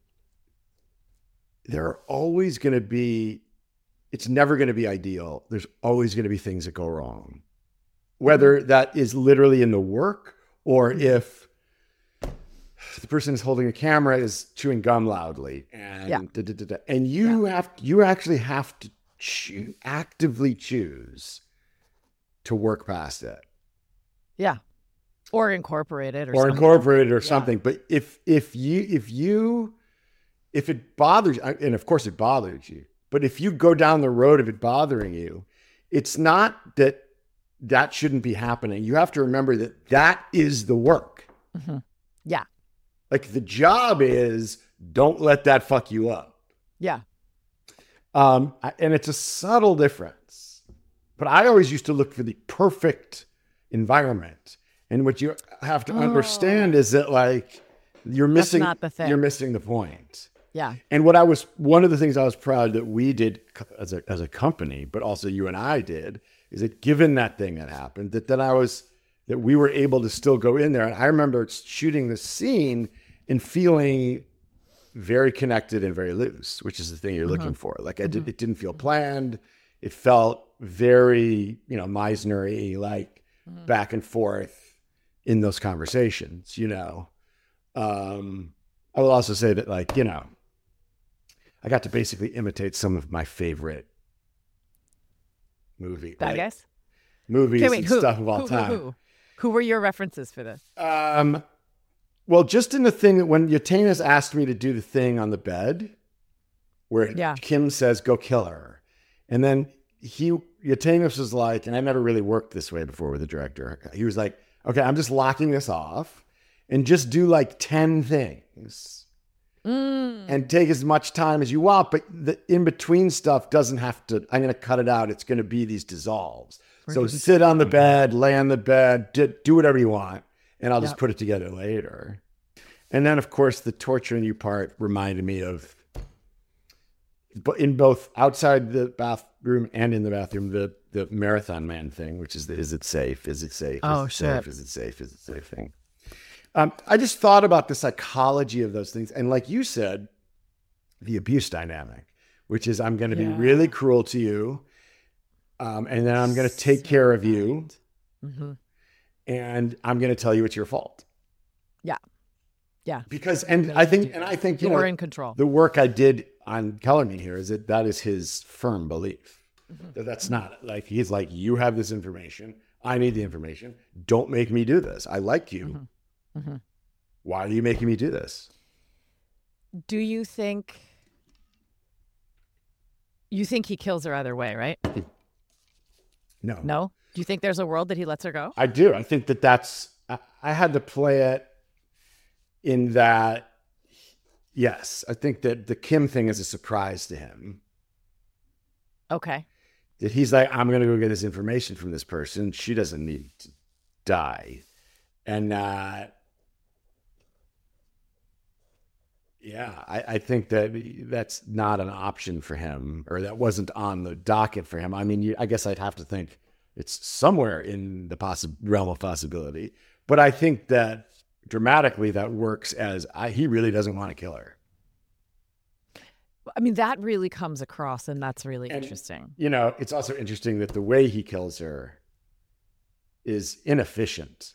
There are always going to be, it's never going to be ideal. There's always going to be things that go wrong, whether that is literally in the work or if the person is holding a camera is chewing gum loudly and Yeah. da, da, da, da. and you have you actually have to choo- actively choose to work past it Yeah. Or incorporate it or, or something. incorporate it or something. But if if you if you if it bothers, and of course it bothers you, but if you go down the road of it bothering you, it's not that that shouldn't be happening. You have to remember that that is the work. Mhm. Yeah. Like the job is, don't let that fuck you up. Yeah. Um, I- and it's a subtle difference. But I always used to look for the perfect environment. And what you have to understand is that like you're missing not the thing. you're missing the point. Yeah. And what I was one of the things I was proud that we did as a as a company, but also you and I did, is that given that thing that happened, that then I was that we were able to still go in there. And I remember shooting the scene and feeling very connected and very loose, which is the thing you're looking for. Like I did, it didn't feel planned. It felt very, you know, Meisner-y, like back and forth in those conversations, you know. Um, I will also say that, like, you know, I got to basically imitate some of my favorite movie Bad like, guys? movies Okay, wait, and who? stuff of all who, time. Who, who? Who were your references for this? Um, well, just in the thing that when Yatanis asked me to do the thing on the bed, where Yeah. Kim says, "Go kill her," and then he Yatanis was like, and I never really worked this way before with a director. He was like, "Okay, I'm just locking this off, and just do like ten things, Mm. and take as much time as you want, but the in between stuff doesn't have to. I'm going to cut it out. It's going to be these dissolves." So sit on the bed, lay on the bed, do, do whatever you want, and I'll just Yep. put it together later. And then, of course, the torturing you part reminded me of, but in both outside the bathroom and in the bathroom, the the Marathon Man thing, which is the is it safe? Is it safe? Is Oh, it shit. safe? Is it safe? Is it safe thing? Um, I just thought about the psychology of those things, and like you said, the abuse dynamic, which is I'm going to be Yeah. really cruel to you. Um, and then I'm going to take care of you, Mm-hmm. and I'm going to tell you it's your fault. Yeah. Yeah. Because, and I think, and I think, you You're know, in control. the work I did on Color Me here is that that is his firm belief. Mm-hmm. That that's not like, he's like, you have this information. I need the information. Don't make me do this. I like you. Mm-hmm. Why are you making me do this? Do you think you think he kills her either way, right? No. No? Do you think there's a world that he lets her go? I do. I think that that's, I, I had to play it in that, yes, I think that the Kim thing is a surprise to him. Okay. That he's like, I'm going to go get this information from this person. She doesn't need to die. And uh, yeah, I, I think that that's not an option for him, or that wasn't on the docket for him. I mean, you, I guess I'd have to think it's somewhere in the possi- realm of possibility. But I think that dramatically that works as I, he really doesn't want to kill her. I mean, that really comes across, and that's really And, interesting. You know, it's also interesting that the way he kills her is inefficient.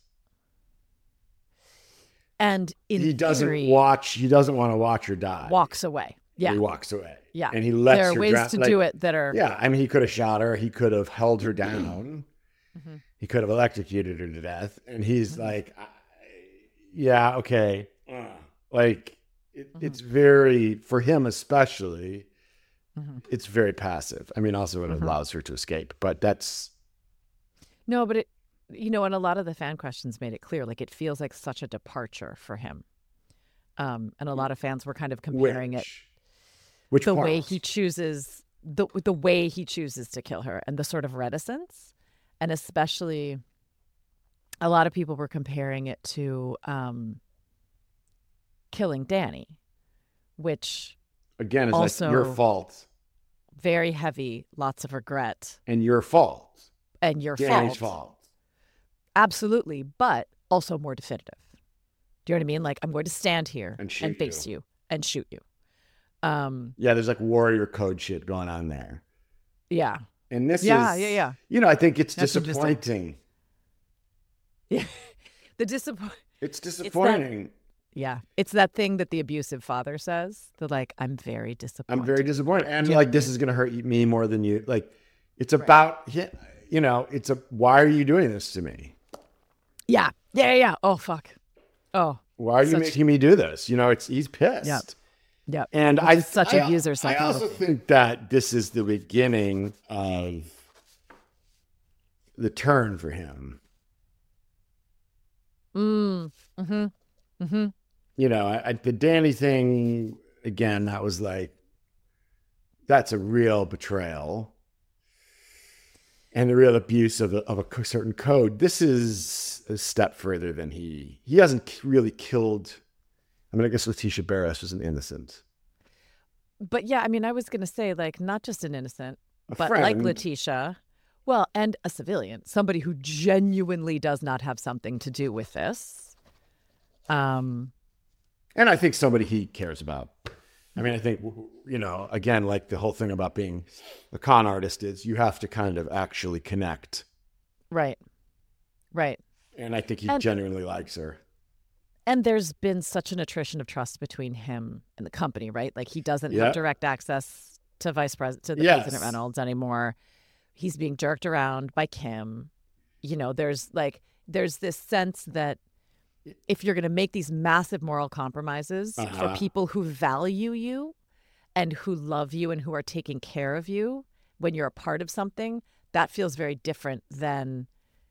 And in he doesn't theory, watch. He doesn't want to watch her die. walks away. Yeah. He walks away. Yeah. And he lets there are her ways drown. to like, do it that are. Yeah. I mean, he could have shot her. He could have held her down. Mm-hmm. He could have electrocuted her to death. And he's Mm-hmm. like, I, yeah, okay. Uh, like, it, Mm-hmm. it's very, for him especially, Mm-hmm. it's very passive. I mean, also it Mm-hmm. allows her to escape. But that's, No, but it, you know, and a lot of the fan questions made it clear, like it feels like such a departure for him. Um, and a lot of fans were kind of comparing which, it, which the part? way he chooses, the the way he chooses to kill her, and the sort of reticence, and especially, a lot of people were comparing it to um, killing Danny, which Again, it's also- like your fault very heavy, lots of regret, and your fault. and your Danny's fault. fault. Absolutely, but also more definitive. Do you know what I mean? Like, I'm going to stand here And shoot face you. and shoot you. Um, Yeah, there's like warrior code shit going on there. yeah. And this Yeah, is, yeah, yeah. you know, I think it's That's interesting. disappointing. Yeah. The disappoint. It's disappointing. Yeah. It's that thing that the abusive father says. That like, I'm very disappointed. I'm very disappointed. And Yeah. like, this is going to hurt me more than you. Like, it's about, you know, it's a, why are you doing this to me? Yeah. Yeah. Yeah. Oh fuck. Oh. Why are you Such- making me do this? You know, it's, he's pissed. Yeah. Yeah. And Which I is such I, abuser I psychology. also think that this is the beginning of the turn for him. Mm. Mm-hmm. Mm-hmm. You know, I, I, the Danny thing, again, that was like, that's a real betrayal and the real abuse of a, of a certain code. This is a step further than he, he hasn't really killed. I mean, I guess Letitia Barris was an innocent. But yeah, I mean, I was going to say, like, not just an innocent, A but like friend. Letitia, well, and a civilian, somebody who genuinely does not have something to do with this. Um, And I think somebody he cares about. I mean, I think, you know, again, like the whole thing about being a con artist is you have to kind of actually connect. right, right. And I think he And- genuinely likes her. And there's been such an attrition of trust between him and the company, right? Like he doesn't Yeah. have direct access to vice president to the Yes. President Reynolds anymore. He's being jerked around by Kim. You know, there's like there's this sense that if you're going to make these massive moral compromises Uh-huh. for people who value you and who love you and who are taking care of you when you're a part of something, that feels very different than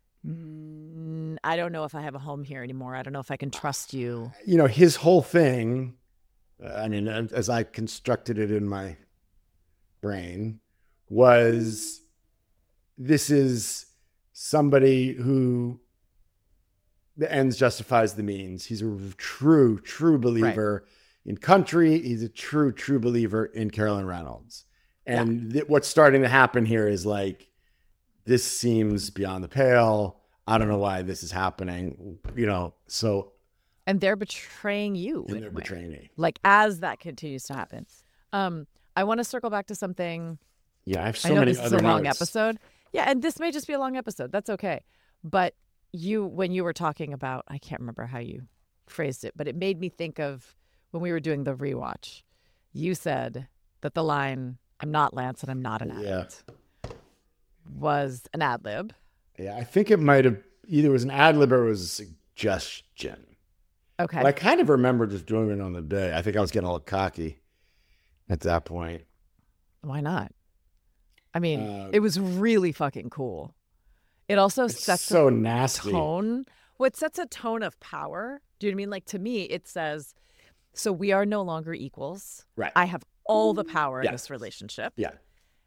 "Mm, I don't know if I have a home here anymore. I don't know if I can trust you. You know, his whole thing, uh, I mean, as I constructed it in my brain, was this is somebody who the ends justifies the means. He's a true, true believer in country. He's a true, true believer in Carolyn Reynolds. And th- what's starting to happen here is like, this seems beyond the pale. I don't know why this is happening, you know, so. And they're betraying you. And in they're a way. betraying me. Like as that continues to happen. Um, I want to circle back to something. Yeah, I have so I know many this is other a long notes. episode. Yeah, and this may just be a long episode. That's okay. But you, when you were talking about, I can't remember how you phrased it, but it made me think of when we were doing the rewatch. You said that the line, I'm not Lance and I'm not an Yeah. addict, was an ad lib. Yeah, I think it might have either was an ad lib or it was a suggestion. Okay. But I kind of remember just doing it on the day. I think I was getting a little cocky at that point. Why not? I mean, Uh, it was really fucking cool. It also It's sets so a nasty. tone. Well, it sets a tone of power. Do you know what I mean? Like to me, it says, so we are no longer equals. Right. I have all the power Yeah. in this relationship. Yeah.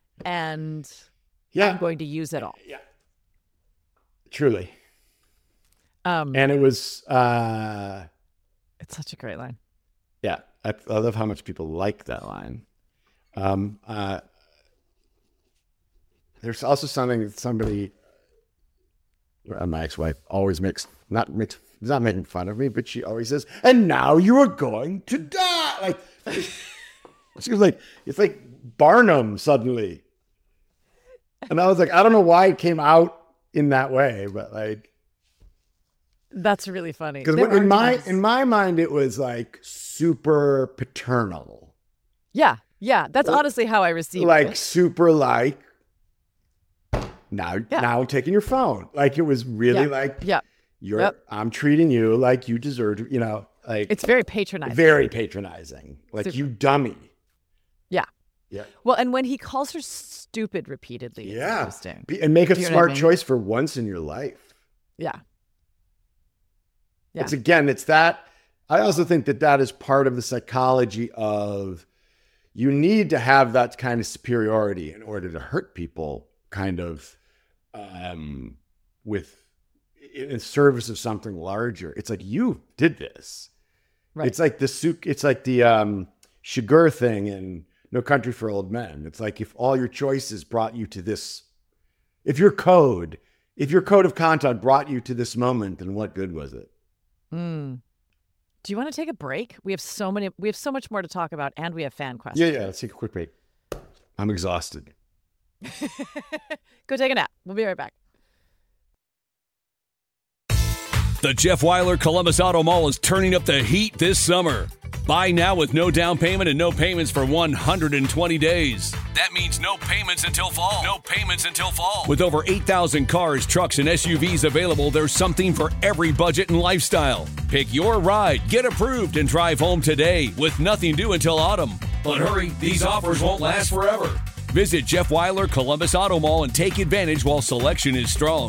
And Yeah. I'm going to use it all. Yeah. Truly. Um, and it was, uh, it's such a great line. yeah, I, I love how much people like that line. Um, uh, there's also something that somebody, uh, my ex-wife always makes, not makes, not making fun of me, but she always says, and now you are going to die. Like, she was like, it's like Barnum suddenly. And I was like, I don't know why it came out in that way, but like, That's really funny. because There in are my times- in my mind it was like super paternal, yeah, yeah. That's honestly how I received like it. super like now Yeah. now taking your phone. Like it was really Yeah. like Yeah, you're Yep. I'm treating you like you deserve to, you know, like it's very patronizing. very patronizing. Like Super. you dummy. yeah. Yeah. Well, and when he calls her stupid repeatedly, it's Yeah. interesting. Be, and make a Do you know what I smart mean? choice for once in your life. Yeah. Yeah. It's again, it's that. I also think that that is part of the psychology of you need to have that kind of superiority in order to hurt people, kind of um, with in service of something larger. It's like you did this. Right. It's like the suk. It's like the um, Shigur thing in No Country for Old Men. It's like if all your choices brought you to this, if your code, if your code of conduct brought you to this moment, then what good was it? Mm. Do you want to take a break? We have so many. We have so much more to talk about, and we have fan questions. Yeah, yeah. Let's take a quick break. I'm exhausted. Go take a nap. We'll be right back. The Jeff Weiler Columbus Auto Mall is turning up the heat this summer. Buy now with no down payment and no payments for one hundred twenty days. That means no payments until fall. No payments until fall. With over eight thousand cars, trucks, and S U Vs available, there's something for every budget and lifestyle. Pick your ride, get approved, and drive home today with nothing due until autumn. But hurry, these offers won't last forever. Visit Jeff Weiler Columbus Auto Mall and take advantage while selection is strong.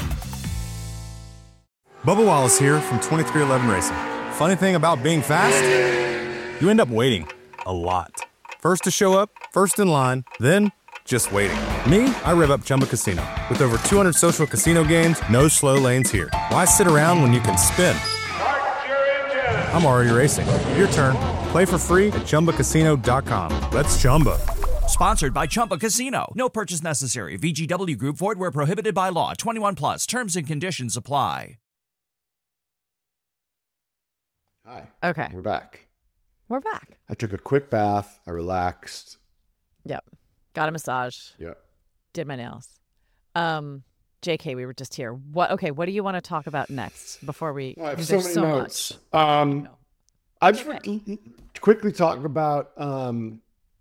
Bubba Wallace here from twenty-three eleven Racing. Funny thing about being fast, you end up waiting a lot. First to show up, first in line, then just waiting. Me, I rev up Chumba Casino. With over two hundred social casino games, no slow lanes here. Why sit around when you can spin? I'm already racing. Your turn. Play for free at Chumba Casino dot com. Let's Chumba. Sponsored by Chumba Casino. No purchase necessary. V G W Group. Void where prohibited by law. twenty-one plus. Terms and conditions apply. Hi. Okay. We're back. We're back. I took a quick bath. I relaxed. Yep. Got a massage. Yeah. Did my nails. Um, J K, we were just here. What? Okay. What do you want to talk about next before we? Well, I have because so there's many so notes. much. Um, I just Okay. want to quickly talk about um,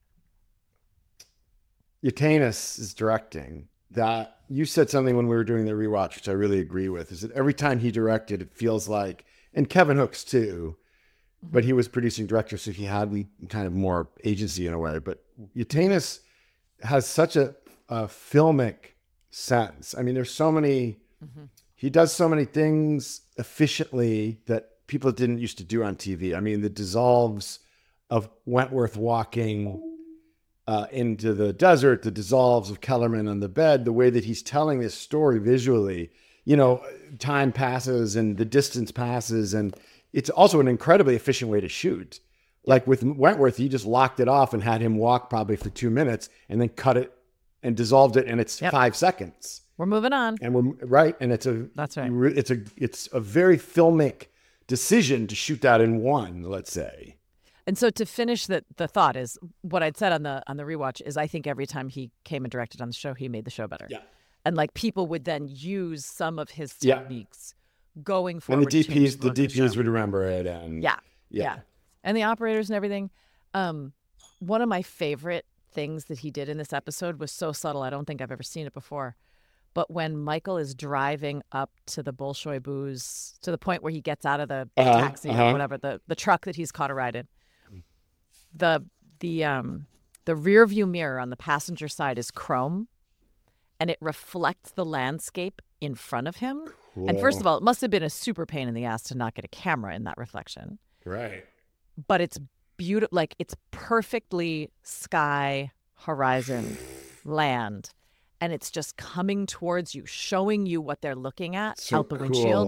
Yatanis is directing. That you said something when we were doing the rewatch, which I really agree with. Is that every time he directed, it feels like, and Kevin Hooks too, but he was producing director, so he had kind of more agency in a way. But Yatanis has such a, a filmic sense. I mean, there's so many. Mm-hmm. He does so many things efficiently that people didn't used to do on T V. I mean, the dissolves of Wentworth walking uh, into the desert, the dissolves of Kellerman on the bed, the way that he's telling this story visually, you know, time passes and the distance passes. And it's also an incredibly efficient way to shoot. Like with Wentworth, he just locked it off and had him walk probably for two minutes and then cut it and dissolved it. And it's Yep. five seconds. We're moving on. And we're right. And it's a, That's right. It's a, it's a very filmic decision to shoot that in one, let's say. And so to finish the the thought is what I'd said on the on the rewatch is I think every time he came and directed on the show, he made the show better. Yeah. And like people would then use some of his Yeah. techniques going And forward. the D to change Ps, the look of D show. Ps would remember it. And Yeah, yeah. yeah. And the operators and everything. Um, one of my favorite things that he did in this episode was so subtle. I don't think I've ever seen it before. But when Michael is driving up to the Bolshoi Booze, to the point where he gets out of the Uh-huh, taxi uh-huh. or whatever, the, the truck that he's caught a ride in, the the um the rear view mirror on the passenger side is chrome, and it reflects the landscape in front of him. And first of all, it must have been a super pain in the ass to not get a camera in that reflection. Right. But it's beautiful. Like it's perfectly sky, horizon, land. And it's just coming towards you, showing you what they're looking at So out the windshield. cool.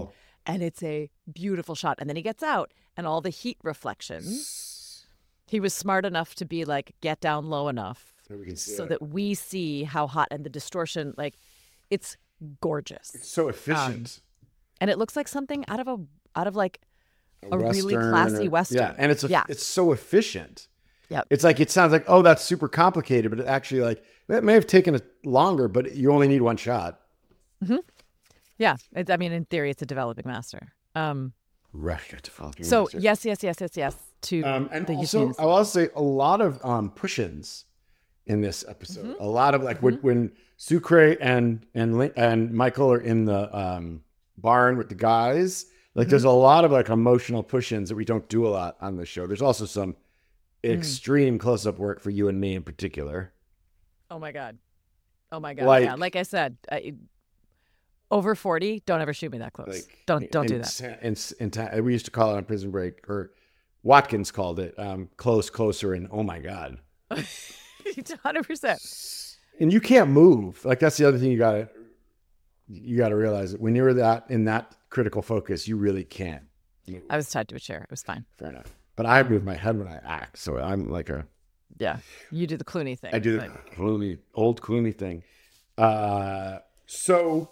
And it's a beautiful shot. And then he gets out and all the heat reflections. He was smart enough to be like, get down low enough So we can see so it. that we see how hot and the distortion, like it's gorgeous. It's so efficient. Um, and it looks like something out of a, out of like a, really Western classy or- Western. Yeah, and it's a, yeah. it's so efficient. Yep. It's like, it sounds like, oh, that's super complicated, but it actually like, that may have taken it longer, but you only need one shot. Mm-hmm. Yeah. It's, I mean, in theory, it's a developing master. Um, Right. Developing so master. yes, yes, yes, yes, yes. To Um, and the also, Houstonians. I will also say a lot of um, push-ins in this episode. Mm-hmm. A lot of like when, when Sucre and and Lin- and Michael are in the um, barn with the guys. Like, Mm-hmm. there's a lot of like emotional push-ins that we don't do a lot on the show. There's also some Mm. extreme close-up work for you and me in particular. Oh my god. Oh my god. Like- yeah. Like I said, I, over forty, don't ever shoot me that close. Like, don't don't do in that. Sa- In, in, ta- we used to call it on Prison Break, or Watkins called it um, close, closer, and oh my god. one hundred percent. And you can't move. Like, that's the other thing you gotta you gotta realize that when you're that in that critical focus, you really can't move. I was tied to a chair. It was fine. Fair enough. But I move my head when I act, so I'm like a Yeah. You do the Clooney thing. I do the but- Clooney old Clooney thing. Uh, so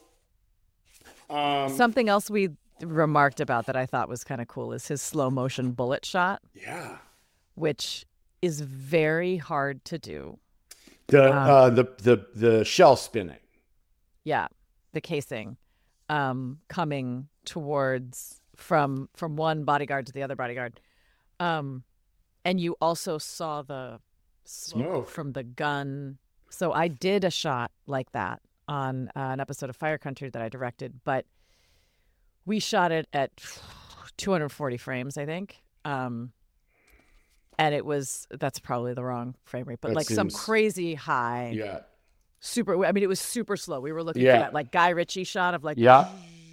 um, Something else we remarked about that I thought was kind of cool is his slow motion bullet shot, yeah, which is very hard to do. the Um, uh, the the the shell spinning. Yeah, the casing um, coming towards from from one bodyguard to the other bodyguard, um, and you also saw the smoke Smoke. from the gun. So I did a shot like that on uh, an episode of Fire Country that I directed, but we shot it at two hundred forty frames, I think. Um, and it was, that's probably the wrong frame rate, but That like some seems- crazy high, Yeah, super, I mean, it was super slow. We were looking Yeah. for that like Guy Ritchie shot of like, yeah.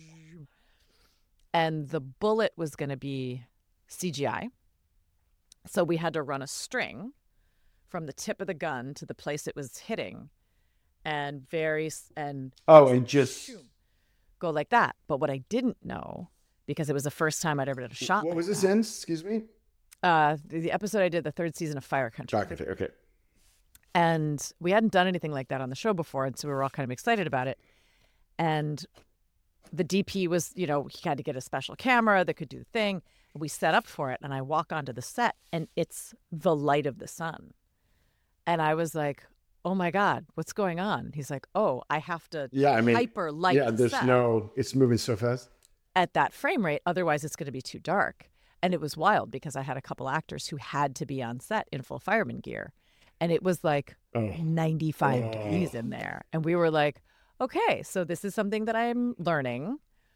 and the bullet was going to be C G I. So we had to run a string from the tip of the gun to the place it was hitting and very, s- and Oh, and just go like that. But what I didn't know, because it was the first time I'd ever done a shot. what like was this that, in? Excuse me. Uh, the, the episode I did, the third season of Fire Country. Okay, okay. And we hadn't done anything like that on the show before. And so we were all kind of excited about it. And the D P was, you know, he had to get a special camera that could do the thing. We set up for it. And I walk onto the set and it's the light of the sun. And I was like, oh my God, what's going on? He's like, oh, I have to Yeah, I mean, hyper light yeah. the There's set no. It's moving so fast. at that frame rate. Otherwise, it's going to be too dark. And it was wild because I had a couple actors who had to be on set in full fireman gear. And it was like Oh. ninety-five Oh. degrees in there. And we were like, okay, so this is something that I'm learning.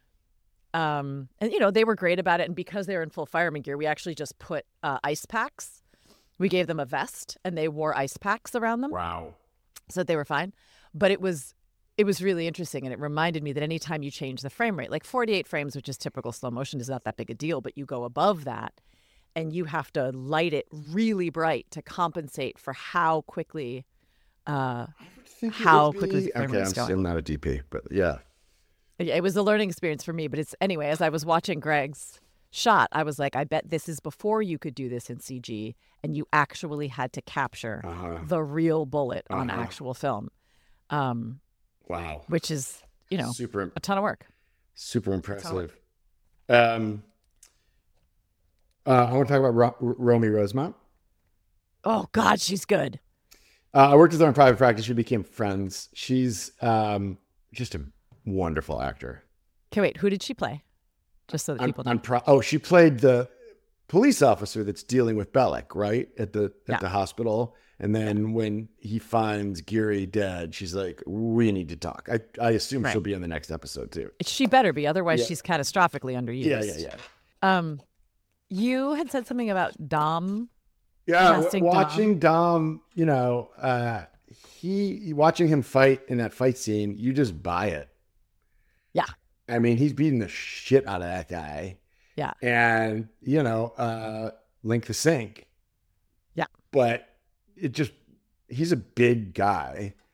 Um, and, you know, they were great about it. And because they were in full fireman gear, we actually just put uh, ice packs. We gave them a vest and they wore ice packs around them Wow. so that they were fine. But it was it was really interesting. And it reminded me that anytime you change the frame rate, like forty-eight frames, which is typical slow motion, is not that big a deal. But you go above that and you have to light it really bright to compensate for how quickly uh, how quickly the frame Okay, rate's I'm going. still not a D P, but yeah. Yeah, it was a learning experience for me. But it's anyway, as I was watching Greg's shot, I was like, I bet this is before you could do this in C G and you actually had to capture Uh-huh. the real bullet on Uh-huh. actual film, um, Wow. which is, you know, super a ton of work. super impressive. Um, uh, I want to talk about Ro- R- Romy Rosemont. Oh, God, she's good. Uh, I worked with her in private practice. We became friends. She's um, just a wonderful actor. Okay, wait, who did she play? Just so that I'm- people know. I'm pro- oh, she played the police officer that's dealing with Bellick, right? At the at Yeah. the hospital. And then when he finds Geary dead, she's like, we need to talk. I, I assume Right. she'll be in the next episode too. She better be, otherwise Yeah. she's catastrophically underused. Yeah, yeah, yeah. Um, you had said something about Dom. Yeah, w- Casting watching Dom, you know, uh, he watching him fight in that fight scene, you just buy it. Yeah. I mean, he's beating the shit out of that guy. Yeah. And, you know, uh, Link the Sink. Yeah. But it just, he's a big guy.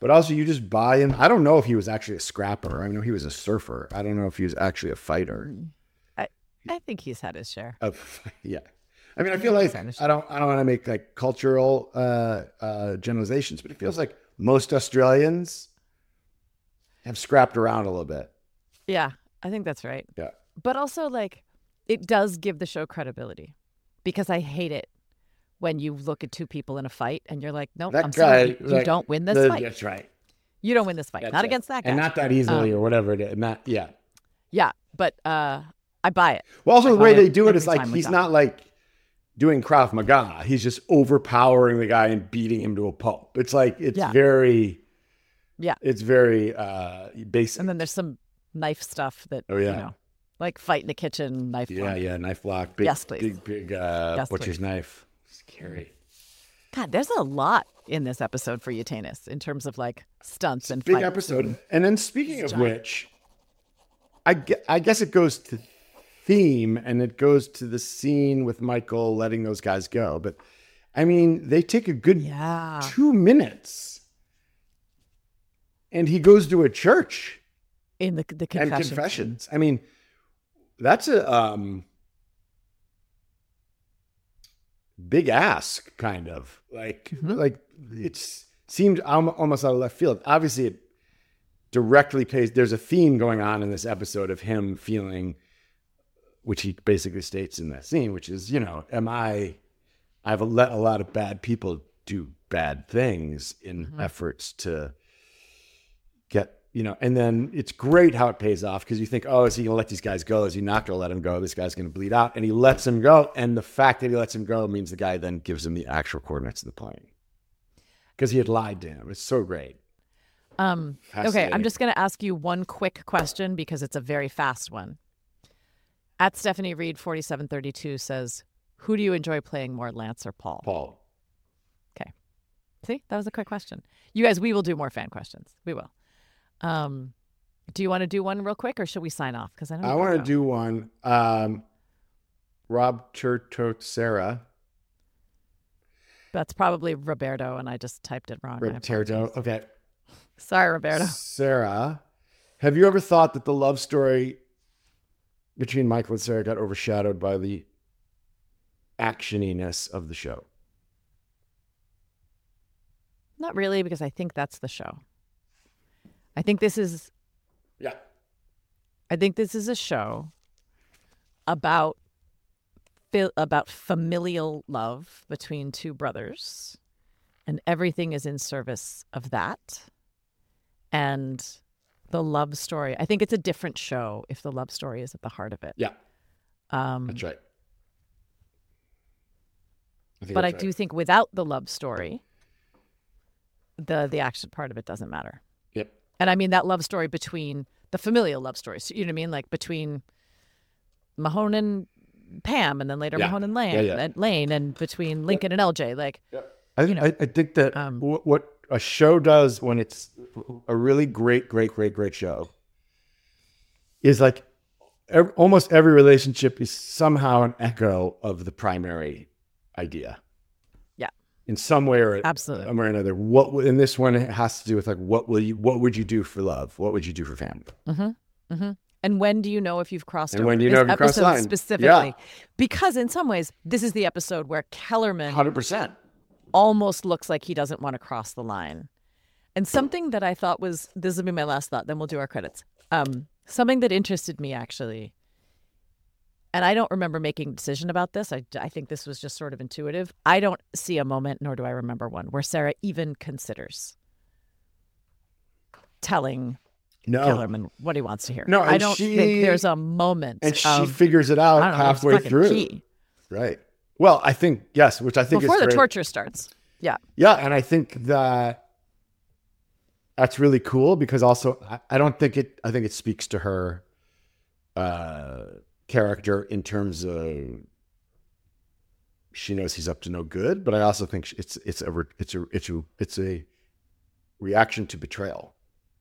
But also, you just buy in. I don't know if he was actually a scrapper. I know he was a surfer. I don't know if he was actually a fighter. I I think he's had his share. Of yeah. I mean, I feel like I don't. I don't want to make like cultural uh, uh, generalizations, but it feels like most Australians have scrapped around a little bit. Yeah, I think that's right. Yeah. But also, like, it does give the show credibility, because I hate it when you look at two people in a fight and you're like, nope, That I'm guy, sorry, you like, don't win this the- fight. That's right. You don't win this fight. That's Not it. against that guy. And not that easily Um, or whatever it is. Not, yeah. Yeah, but uh, I buy it. Well, also I the buy way they do it every is like time we he's talk. not like doing Krav Maga. He's just overpowering the guy and beating him to a pulp. It's like it's Yeah. very, Yeah. it's very uh, basic. And then there's some knife stuff that, Oh, yeah. you know, like fight in the kitchen, knife yeah, block. yeah, knife block. Big, Yes, please. Big, big uh, Yes, butcher's please. knife. Scary. God, there's a lot in this episode for Utanis in terms of like stunts and Big fights. episode. And then speaking of giant. which, I, gue- I guess it goes to theme and it goes to the scene with Michael letting those guys go. But I mean, they take a good Yeah. two minutes and he goes to a church In the, the and confession. confessions. I mean, that's a um, big ask, kind of like like it's seemed al- almost out of left field. Obviously, it directly pays. There's a theme going on in this episode of him feeling, which he basically states in that scene, which is, you know, am I? I've let a lot of bad people do bad things in efforts to get, you know, and then it's great how it pays off because you think, oh, is he going to let these guys go? Is he not going to let him go? This guy's going to bleed out. And he lets him go. And the fact that he lets him go means the guy then gives him the actual coordinates of the plane because he had lied to him. It's so great. Um, okay, Fascinating. I'm just going to ask you one quick question because it's a very fast one. At Stephanie Reed forty-seven thirty-two says, who do you enjoy playing more, Lance or Paul? Paul. Okay. See, that was a quick question. You guys, we will do more fan questions. We will. Um, do you want to do one real quick or should we sign off? Because I know I want to do one. Um, Rob Chertosera. That's probably Roberto, and I just typed it wrong. I Roberto. apologize. Okay. Sorry, Roberto. Sarah, have you ever thought that the love story between Michael and Sarah got overshadowed by the actioniness of the show? Not really, because I think that's the show. I think this is Yeah. I think this is a show about fi- about familial love between two brothers, and everything is in service of that. And the love story, I think it's a different show if the love story is at the heart of it. Yeah. Um, That's right. I think but I that's do right. think without the love story, the the action part of it doesn't matter. Yep. And I mean that love story between the familial love stories. You know what I mean? Like between Mahone and Pam, and then later Yeah. Mahone and Lane, Yeah, yeah. and Lane, and between Lincoln and L J. Like, I, you know, I, I think that um, wh- what a show does when it's a really great, great, great, great show is like ev- almost every relationship is somehow an echo of the primary idea. Yeah. In some way or Absolutely. or another. What w- in this one it has to do with like what will you what would you do for love? What would you do for family? Mm-hmm. Mm-hmm. And when do you know if you've crossed And over? when do you This know if you've crossed the episode line? specifically, Yeah. because in some ways this is the episode where Kellerman one hundred percent. almost looks like he doesn't want to cross the line. And something that I thought was, this will be my last thought, then we'll do our credits. Um, something that interested me actually, and I don't remember making a decision about this. I, I think this was just sort of intuitive. I don't see a moment, nor do I remember one, where Sarah even considers telling No. Kellerman what he wants to hear. No, I and don't she- think there's a moment. And she of, figures it I out don't know, it's halfway fucking through. key. Right. Well, I think yes, which I think Before is the great. torture starts. Yeah. Yeah, and I think that that's really cool because also I, I don't think it I think it speaks to her uh character in terms of she knows he's up to no good, but I also think it's it's a re- it's a it's a it's a reaction to betrayal.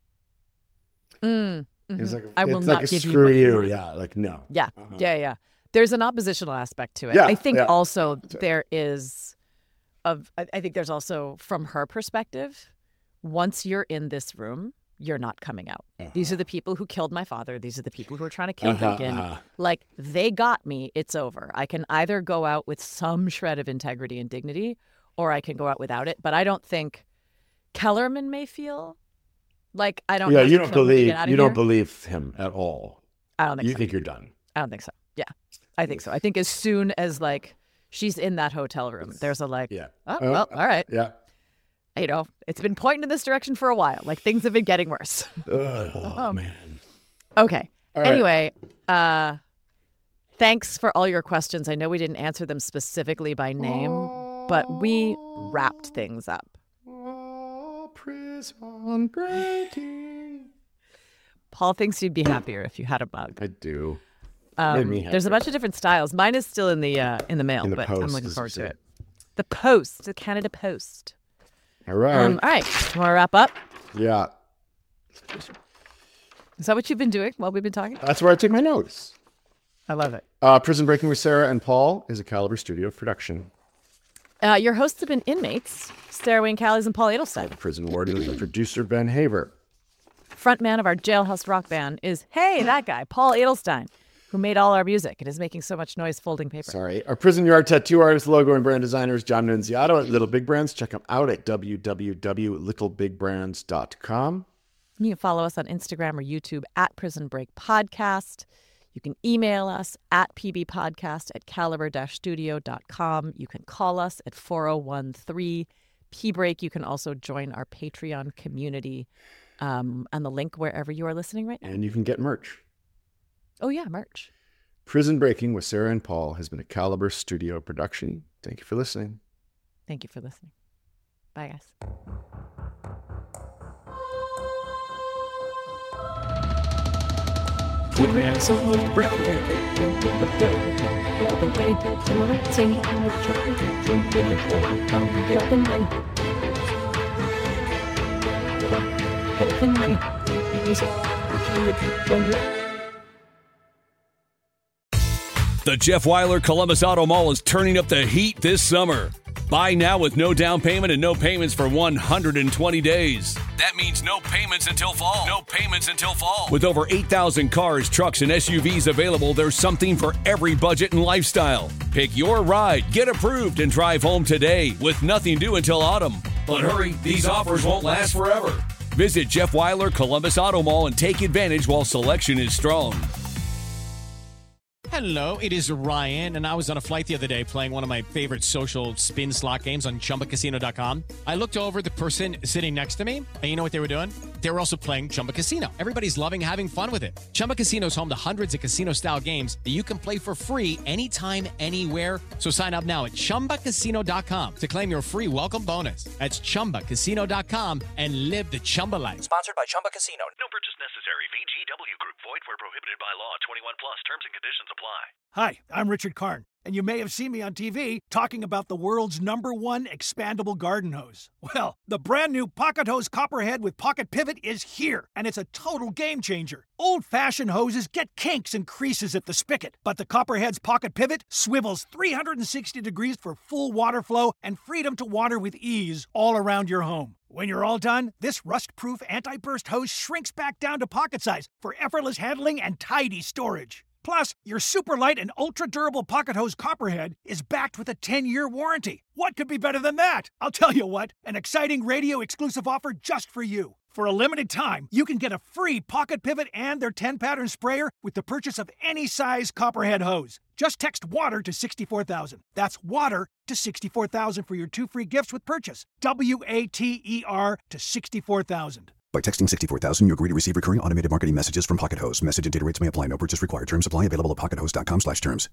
Mm, It's mhm. like I will it's not like a give you screw what you you, want. yeah, like no. Yeah, Uh-huh. yeah, yeah. There's an oppositional aspect to it. Yeah, I think yeah. also That's right. there is, of I I think there's also from her perspective, once you're in this room, you're not coming out. Uh-huh. These are the people who killed my father. These are the people who are trying to kill uh-huh, Lincoln. uh-huh. Like, they got me. It's over. I can either go out with some shred of integrity and dignity, or I can go out without it. But I don't think Kellerman may feel like I don't. Yeah, have you to don't kill him to believe get out of you here. don't believe him at all. I don't think you so. think you're done. I don't think so. Yeah, I think so. I think as soon as like she's in that hotel room, there's a like, Yeah. oh, well, all right. Yeah. You know, it's been pointing in this direction for a while. Like, things have been getting worse. Oh, um, man. Okay. All right. Anyway, uh, thanks for all your questions. I know we didn't answer them specifically by name, but we wrapped things up. Oh, prison breaking. Paul thinks you'd be happier if you had a mug. I do. Um, Made me there's a happier. bunch of different styles. Mine is still in the uh, in the mail, In the but post, I'm looking as forward you to say. it. The Post, the Canada Post. All right. Um, all right. Do you want to wrap up? Yeah. Is that what you've been doing while we've been talking? That's where I take my notes. I love it. Uh, Prison Breaking with Sarah and Paul is a Caliber Studio production. Uh, your hosts have been inmates, Sarah Wayne Callies and Paul Edelstein. Prison Warden is producer Ben Haver. Frontman of our Jailhouse Rock Band is, hey, that guy, Paul Edelstein, who made all our music and is making so much noise folding paper. Sorry. Our Prison Yard tattoo artist, logo, and brand designer is John Nunziato at Little Big Brands. Check them out at w w w dot little big brands dot com. You can follow us on Instagram or YouTube at Prison Break Podcast. You can email us at pbpodcast at caliber studio dot com. You can call us at four oh one three P break. You can also join our Patreon community um, on the link wherever you are listening right now. And you can get merch. Oh, yeah, merch. Prison Breaking with Sarah and Paul has been a Caliber Studio production. Thank you for listening. Thank you for listening. Bye, guys. The Jeff Weiler Columbus Auto Mall is turning up the heat this summer. Buy now with no down payment and no payments for one hundred twenty days. That means no payments until fall. No payments until fall. With over eight thousand cars, trucks, and S U Vs available, there's something for every budget and lifestyle. Pick your ride, get approved, and drive home today with nothing due until autumn. But hurry, these offers won't last forever. Visit Jeff Weiler Columbus Auto Mall and take advantage while selection is strong. Hello, it is Ryan, and I was on a flight the other day playing one of my favorite social spin slot games on chumba casino dot com. I looked over at the person sitting next to me, and you know what they were doing? They were also playing Chumba Casino. Everybody's loving having fun with it. Chumba Casino is home to hundreds of casino-style games that you can play for free anytime, anywhere. So sign up now at chumba casino dot com to claim your free welcome bonus. That's chumba casino dot com and live the Chumba life. Sponsored by Chumba Casino. No purchase necessary. V G W Group. Void where prohibited by law. twenty-one plus. Terms and conditions apply. Hi, I'm Richard Karn, and you may have seen me on T V talking about the world's number one expandable garden hose. Well, the brand new Pocket Hose Copperhead with Pocket Pivot is here, and it's a total game changer. Old-fashioned hoses get kinks and creases at the spigot, but the Copperhead's Pocket Pivot swivels three hundred sixty degrees for full water flow and freedom to water with ease all around your home. When you're all done, this rust-proof anti-burst hose shrinks back down to pocket size for effortless handling and tidy storage. Plus, your super light and ultra-durable Pocket Hose Copperhead is backed with a ten-year warranty. What could be better than that? I'll tell you what, an exciting radio-exclusive offer just for you. For a limited time, you can get a free Pocket Pivot and their ten-pattern sprayer with the purchase of any size Copperhead hose. Just text WATER to sixty-four thousand. That's WATER to sixty-four thousand for your two free gifts with purchase. W A T E R to sixty-four thousand. By texting sixty-four thousand, you agree to receive recurring automated marketing messages from Pocket Hose. Message and data rates may apply. No purchase required. Terms apply. Available at pocket hose dot com slash terms.